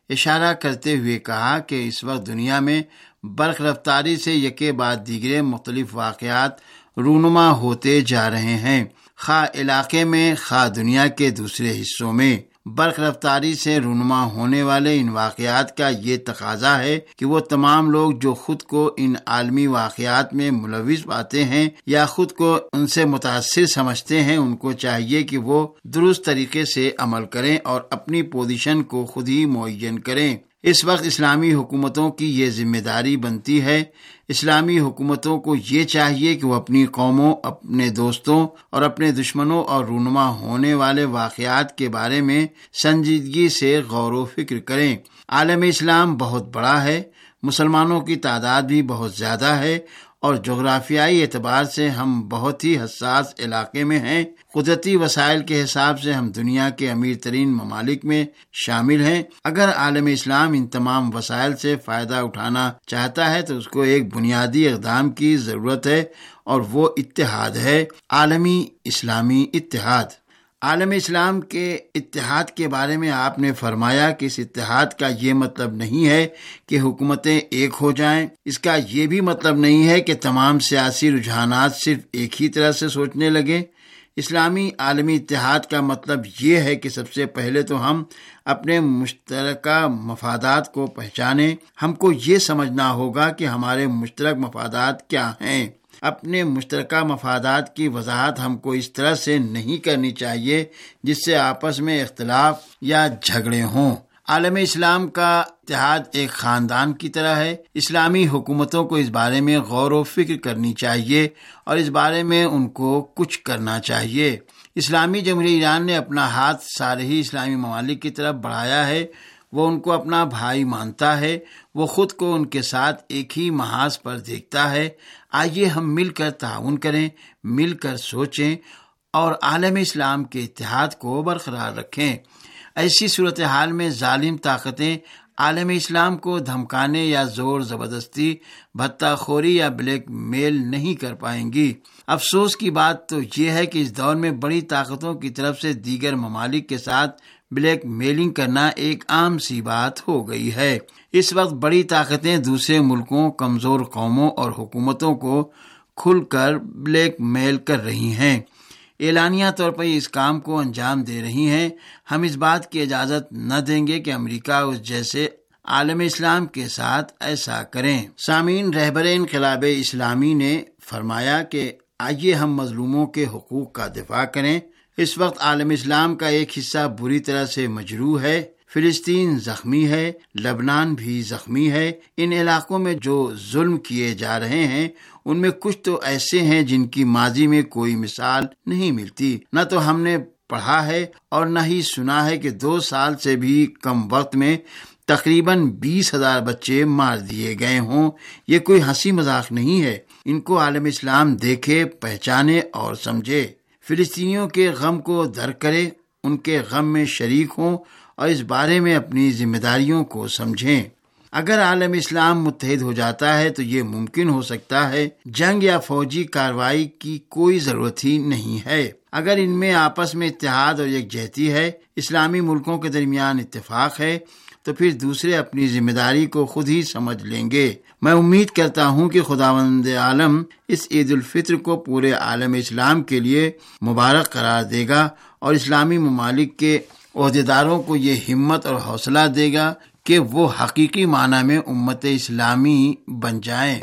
اشارہ کرتے ہوئے کہا کہ اس وقت دنیا میں برق رفتاری سے یکے بعد دیگرے مختلف واقعات رونما ہوتے جا رہے ہیں، خواہ علاقے میں خواہ دنیا کے دوسرے حصوں میں۔ برق رفتاری سے رونما ہونے والے ان واقعات کا یہ تقاضا ہے کہ وہ تمام لوگ جو خود کو ان عالمی واقعات میں ملوث پاتے ہیں یا خود کو ان سے متاثر سمجھتے ہیں، ان کو چاہیے کہ وہ درست طریقے سے عمل کریں اور اپنی پوزیشن کو خود ہی معین کریں۔ اس وقت اسلامی حکومتوں کی یہ ذمہ داری بنتی ہے۔ اسلامی حکومتوں کو یہ چاہیے کہ وہ اپنی قوموں، اپنے دوستوں اور اپنے دشمنوں اور رونما ہونے والے واقعات کے بارے میں سنجیدگی سے غور و فکر کریں۔ عالم اسلام بہت بڑا ہے، مسلمانوں کی تعداد بھی بہت زیادہ ہے اور جغرافیائی اعتبار سے ہم بہت ہی حساس علاقے میں ہیں۔ قدرتی وسائل کے حساب سے ہم دنیا کے امیر ترین ممالک میں شامل ہیں۔ اگر عالم اسلام ان تمام وسائل سے فائدہ اٹھانا چاہتا ہے تو اس کو ایک بنیادی اقدام کی ضرورت ہے اور وہ اتحاد ہے، عالمی اسلامی اتحاد۔ عالم اسلام کے اتحاد کے بارے میں آپ نے فرمایا کہ اس اتحاد کا یہ مطلب نہیں ہے کہ حکومتیں ایک ہو جائیں، اس کا یہ بھی مطلب نہیں ہے کہ تمام سیاسی رجحانات صرف ایک ہی طرح سے سوچنے لگے۔ اسلامی عالمی اتحاد کا مطلب یہ ہے کہ سب سے پہلے تو ہم اپنے مشترکہ مفادات کو پہچانیں۔ ہم کو یہ سمجھنا ہوگا کہ ہمارے مشترک مفادات کیا ہیں۔ اپنے مشترکہ مفادات کی وضاحت ہم کو اس طرح سے نہیں کرنی چاہیے جس سے آپس میں اختلاف یا جھگڑے ہوں۔ عالم اسلام کا اتحاد ایک خاندان کی طرح ہے۔ اسلامی حکومتوں کو اس بارے میں غور و فکر کرنی چاہیے اور اس بارے میں ان کو کچھ کرنا چاہیے۔ اسلامی جمہوریہ ایران نے اپنا ہاتھ سارے ہی اسلامی ممالک کی طرف بڑھایا ہے، وہ ان کو اپنا بھائی مانتا ہے، وہ خود کو ان کے ساتھ ایک ہی محاذ پر دیکھتا ہے۔ آئیے ہم مل کر تعاون کریں، مل کر سوچیں اور عالم اسلام کے اتحاد کو برقرار رکھیں۔ ایسی صورتحال میں ظالم طاقتیں عالم اسلام کو دھمکانے یا زور زبردستی، بھتہ خوری یا بلیک میل نہیں کر پائیں گی۔ افسوس کی بات تو یہ ہے کہ اس دور میں بڑی طاقتوں کی طرف سے دیگر ممالک کے ساتھ بلیک میلنگ کرنا ایک عام سی بات ہو گئی ہے۔ اس وقت بڑی طاقتیں دوسرے ملکوں، کمزور قوموں اور حکومتوں کو کھل کر بلیک میل کر رہی ہیں، اعلانیہ طور پر اس کام کو انجام دے رہی ہیں۔ ہم اس بات کی اجازت نہ دیں گے کہ امریکہ اس جیسے عالم اسلام کے ساتھ ایسا کریں۔ سامعین، رہبر انقلاب اسلامی نے فرمایا کہ آئیے ہم مظلوموں کے حقوق کا دفاع کریں۔ اس وقت عالم اسلام کا ایک حصہ بری طرح سے مجروح ہے، فلسطین زخمی ہے، لبنان بھی زخمی ہے۔ ان علاقوں میں جو ظلم کیے جا رہے ہیں ان میں کچھ تو ایسے ہیں جن کی ماضی میں کوئی مثال نہیں ملتی۔ نہ تو ہم نے پڑھا ہے اور نہ ہی سنا ہے کہ دو سال سے بھی کم وقت میں تقریباً بیس ہزار بچے مار دیے گئے ہوں۔ یہ کوئی ہنسی مذاق نہیں ہے۔ ان کو عالم اسلام دیکھے، پہچانے اور سمجھے، فلسطینیوں کے غم کو درک کرے، ان کے غم میں شریک ہوں اور اس بارے میں اپنی ذمہ داریوں کو سمجھیں۔ اگر عالم اسلام متحد ہو جاتا ہے تو یہ ممکن ہو سکتا ہے۔ جنگ یا فوجی کارروائی کی کوئی ضرورت ہی نہیں ہے۔ اگر ان میں آپس میں اتحاد اور یکجہتی ہے، اسلامی ملکوں کے درمیان اتفاق ہے، تو پھر دوسرے اپنی ذمہ داری کو خود ہی سمجھ لیں گے۔ میں امید کرتا ہوں کہ خداوند عالم اس عید الفطر کو پورے عالم اسلام کے لیے مبارک قرار دے گا اور اسلامی ممالک کے عہدیداروں کو یہ ہمت اور حوصلہ دے گا کہ وہ حقیقی معنی میں امت اسلامی بن جائیں۔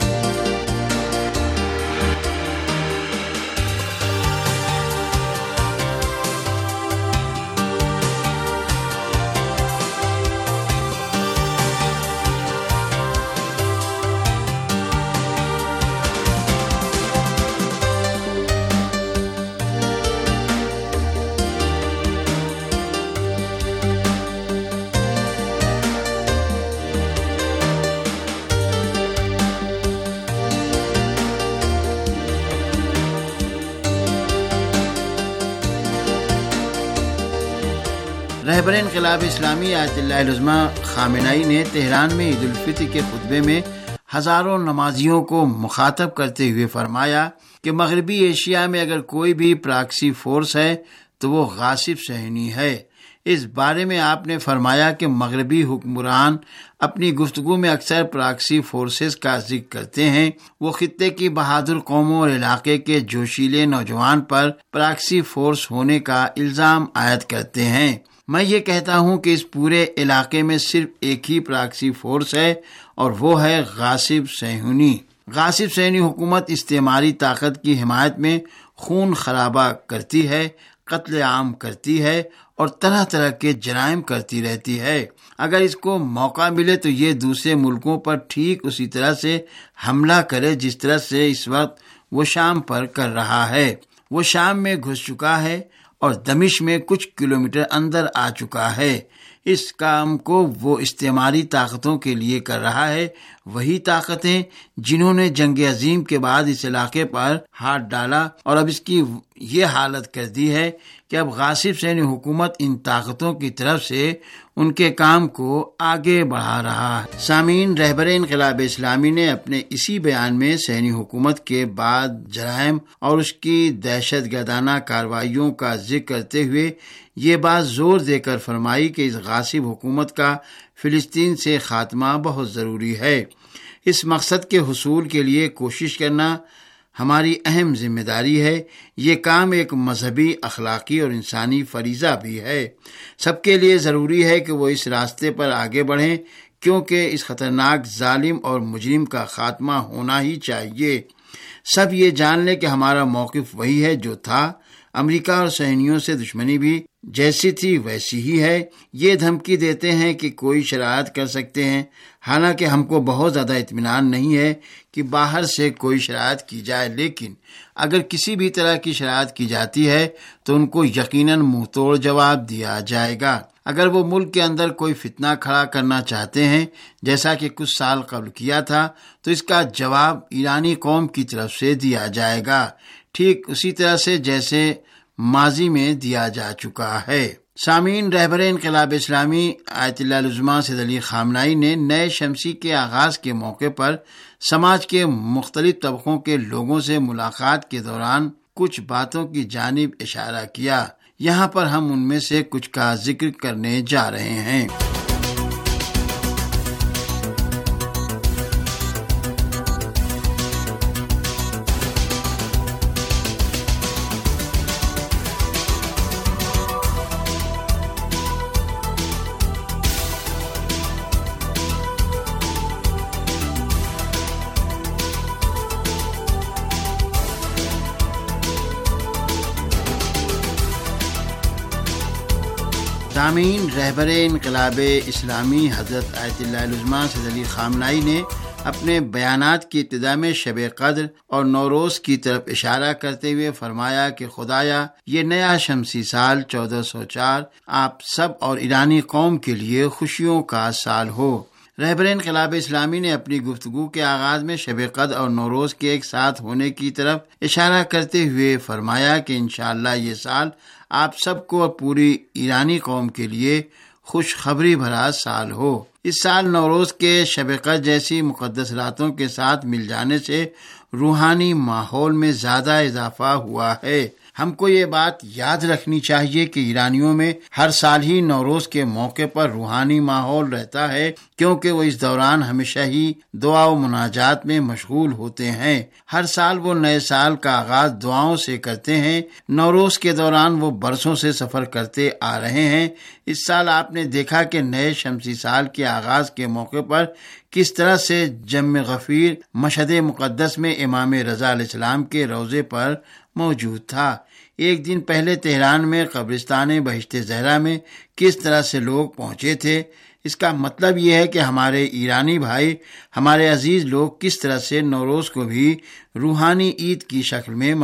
رہبر انقلاب اسلامی آیت اللہ العظمہ خامنہئی نے تہران میں عید الفطر کے خطبے میں ہزاروں نمازیوں کو مخاطب کرتے ہوئے فرمایا کہ مغربی ایشیا میں اگر کوئی بھی پراکسی فورس ہے تو وہ غاصب صہیونی ہے۔ اس بارے میں آپ نے فرمایا کہ مغربی حکمران اپنی گفتگو میں اکثر پراکسی فورسز کا ذکر کرتے ہیں. وہ خطے کی بہادر قوموں اور علاقے کے جوشیلے نوجوان پر پراکسی فورس ہونے کا الزام عائد کرتے ہیں. میں یہ کہتا ہوں کہ اس پورے علاقے میں صرف ایک ہی پراکسی فورس ہے اور وہ ہے غاصب صہیونی. غاصب صہیونی حکومت استعماری طاقت کی حمایت میں خون خرابہ کرتی ہے، قتل عام کرتی ہے اور طرح طرح کے جرائم کرتی رہتی ہے. اگر اس کو موقع ملے تو یہ دوسرے ملکوں پر ٹھیک اسی طرح سے حملہ کرے جس طرح سے اس وقت وہ شام پر کر رہا ہے. وہ شام میں گھس چکا ہے اور دمشق میں کچھ کلومیٹر اندر آ چکا ہے. اس کام کو وہ استعماری طاقتوں کے لیے کر رہا ہے، وہی طاقتیں جنہوں نے جنگ عظیم کے بعد اس علاقے پر ہاتھ ڈالا اور اب اس کی یہ حالت کر دی ہے کہ اب غاصب صہیونی حکومت ان طاقتوں کی طرف سے ان کے کام کو آگے بڑھا رہا ہے. سامعین، رہبر انقلاب اسلامی نے اپنے اسی بیان میں صہیونی حکومت کے بعد جرائم اور اس کی دہشت گردانہ کارروائیوں کا ذکر کرتے ہوئے یہ بات زور دے کر فرمائی کہ اس غاصب حکومت کا فلسطین سے خاتمہ بہت ضروری ہے. اس مقصد کے حصول کے لیے کوشش کرنا ہماری اہم ذمہ داری ہے. یہ کام ایک مذہبی، اخلاقی اور انسانی فریضہ بھی ہے. سب کے لیے ضروری ہے کہ وہ اس راستے پر آگے بڑھیں، کیونکہ اس خطرناک ظالم اور مجرم کا خاتمہ ہونا ہی چاہیے. سب یہ جان لیں کہ ہمارا موقف وہی ہے جو تھا. امریکہ اور صہیونیوں سے دشمنی بھی جیسی تھی ویسی ہی ہے. یہ دھمکی دیتے ہیں کہ کوئی شرائط کر سکتے ہیں، حالانکہ ہم کو بہت زیادہ اطمینان نہیں ہے کہ باہر سے کوئی شرائط کی جائے، لیکن اگر کسی بھی طرح کی شرائط کی جاتی ہے تو ان کو یقیناً منہ توڑ جواب دیا جائے گا. اگر وہ ملک کے اندر کوئی فتنہ کھڑا کرنا چاہتے ہیں جیسا کہ کچھ سال قبل کیا تھا تو اس کا جواب ایرانی قوم کی طرف سے دیا جائے گا، ٹھیک اسی طرح سے جیسے ماضی میں دیا جا چکا ہے. سامعین، رہبر انقلاب اسلامی آیت اللہ العظمیٰ سید علی خامنہئی نے نئے شمسی کے آغاز کے موقع پر سماج کے مختلف طبقوں کے لوگوں سے ملاقات کے دوران کچھ باتوں کی جانب اشارہ کیا. یہاں پر ہم ان میں سے کچھ کا ذکر کرنے جا رہے ہیں. سامعین، رہبر انقلاب اسلامی حضرت آیت اللہ العظمیٰ سید علی خامنہئی نے اپنے بیانات کی ابتدا میں شب قدر اور نوروز کی طرف اشارہ کرتے ہوئے فرمایا کہ خدایا، یہ نیا شمسی سال چودہ سو چار آپ سب اور ایرانی قوم کے لیے خوشیوں کا سال ہو. رہبر انقلاب اسلامی نے اپنی گفتگو کے آغاز میں شب قدر اور نوروز کے ایک ساتھ ہونے کی طرف اشارہ کرتے ہوئے فرمایا کہ انشاءاللہ یہ سال آپ سب کو اور پوری ایرانی قوم کے لیے خوشخبری بھرا سال ہو. اس سال نوروز کے شب قدر جیسی مقدس راتوں کے ساتھ مل جانے سے روحانی ماحول میں زیادہ اضافہ ہوا ہے. ہم کو یہ بات یاد رکھنی چاہیے کہ ایرانیوں میں ہر سال ہی نوروز کے موقع پر روحانی ماحول رہتا ہے، کیونکہ وہ اس دوران ہمیشہ ہی دعا و مناجات میں مشغول ہوتے ہیں. ہر سال وہ نئے سال کا آغاز دعاؤں سے کرتے ہیں. نوروز کے دوران وہ برسوں سے سفر کرتے آ رہے ہیں. اس سال آپ نے دیکھا کہ نئے شمسی سال کے آغاز کے موقع پر کس طرح سے جم غفیر مشہد مقدس میں امام رضا علیہ السلام کے روضے پر موجود تھا. ایک دن پہلے تہران میں قبرستان بہشت زہرا میں کس طرح سے لوگ پہنچے تھے. اس کا مطلب یہ ہے کہ ہمارے ایرانی بھائی، ہمارے عزیز لوگ کس طرح سے نوروز کو بھی روحانی عید کی شکل میں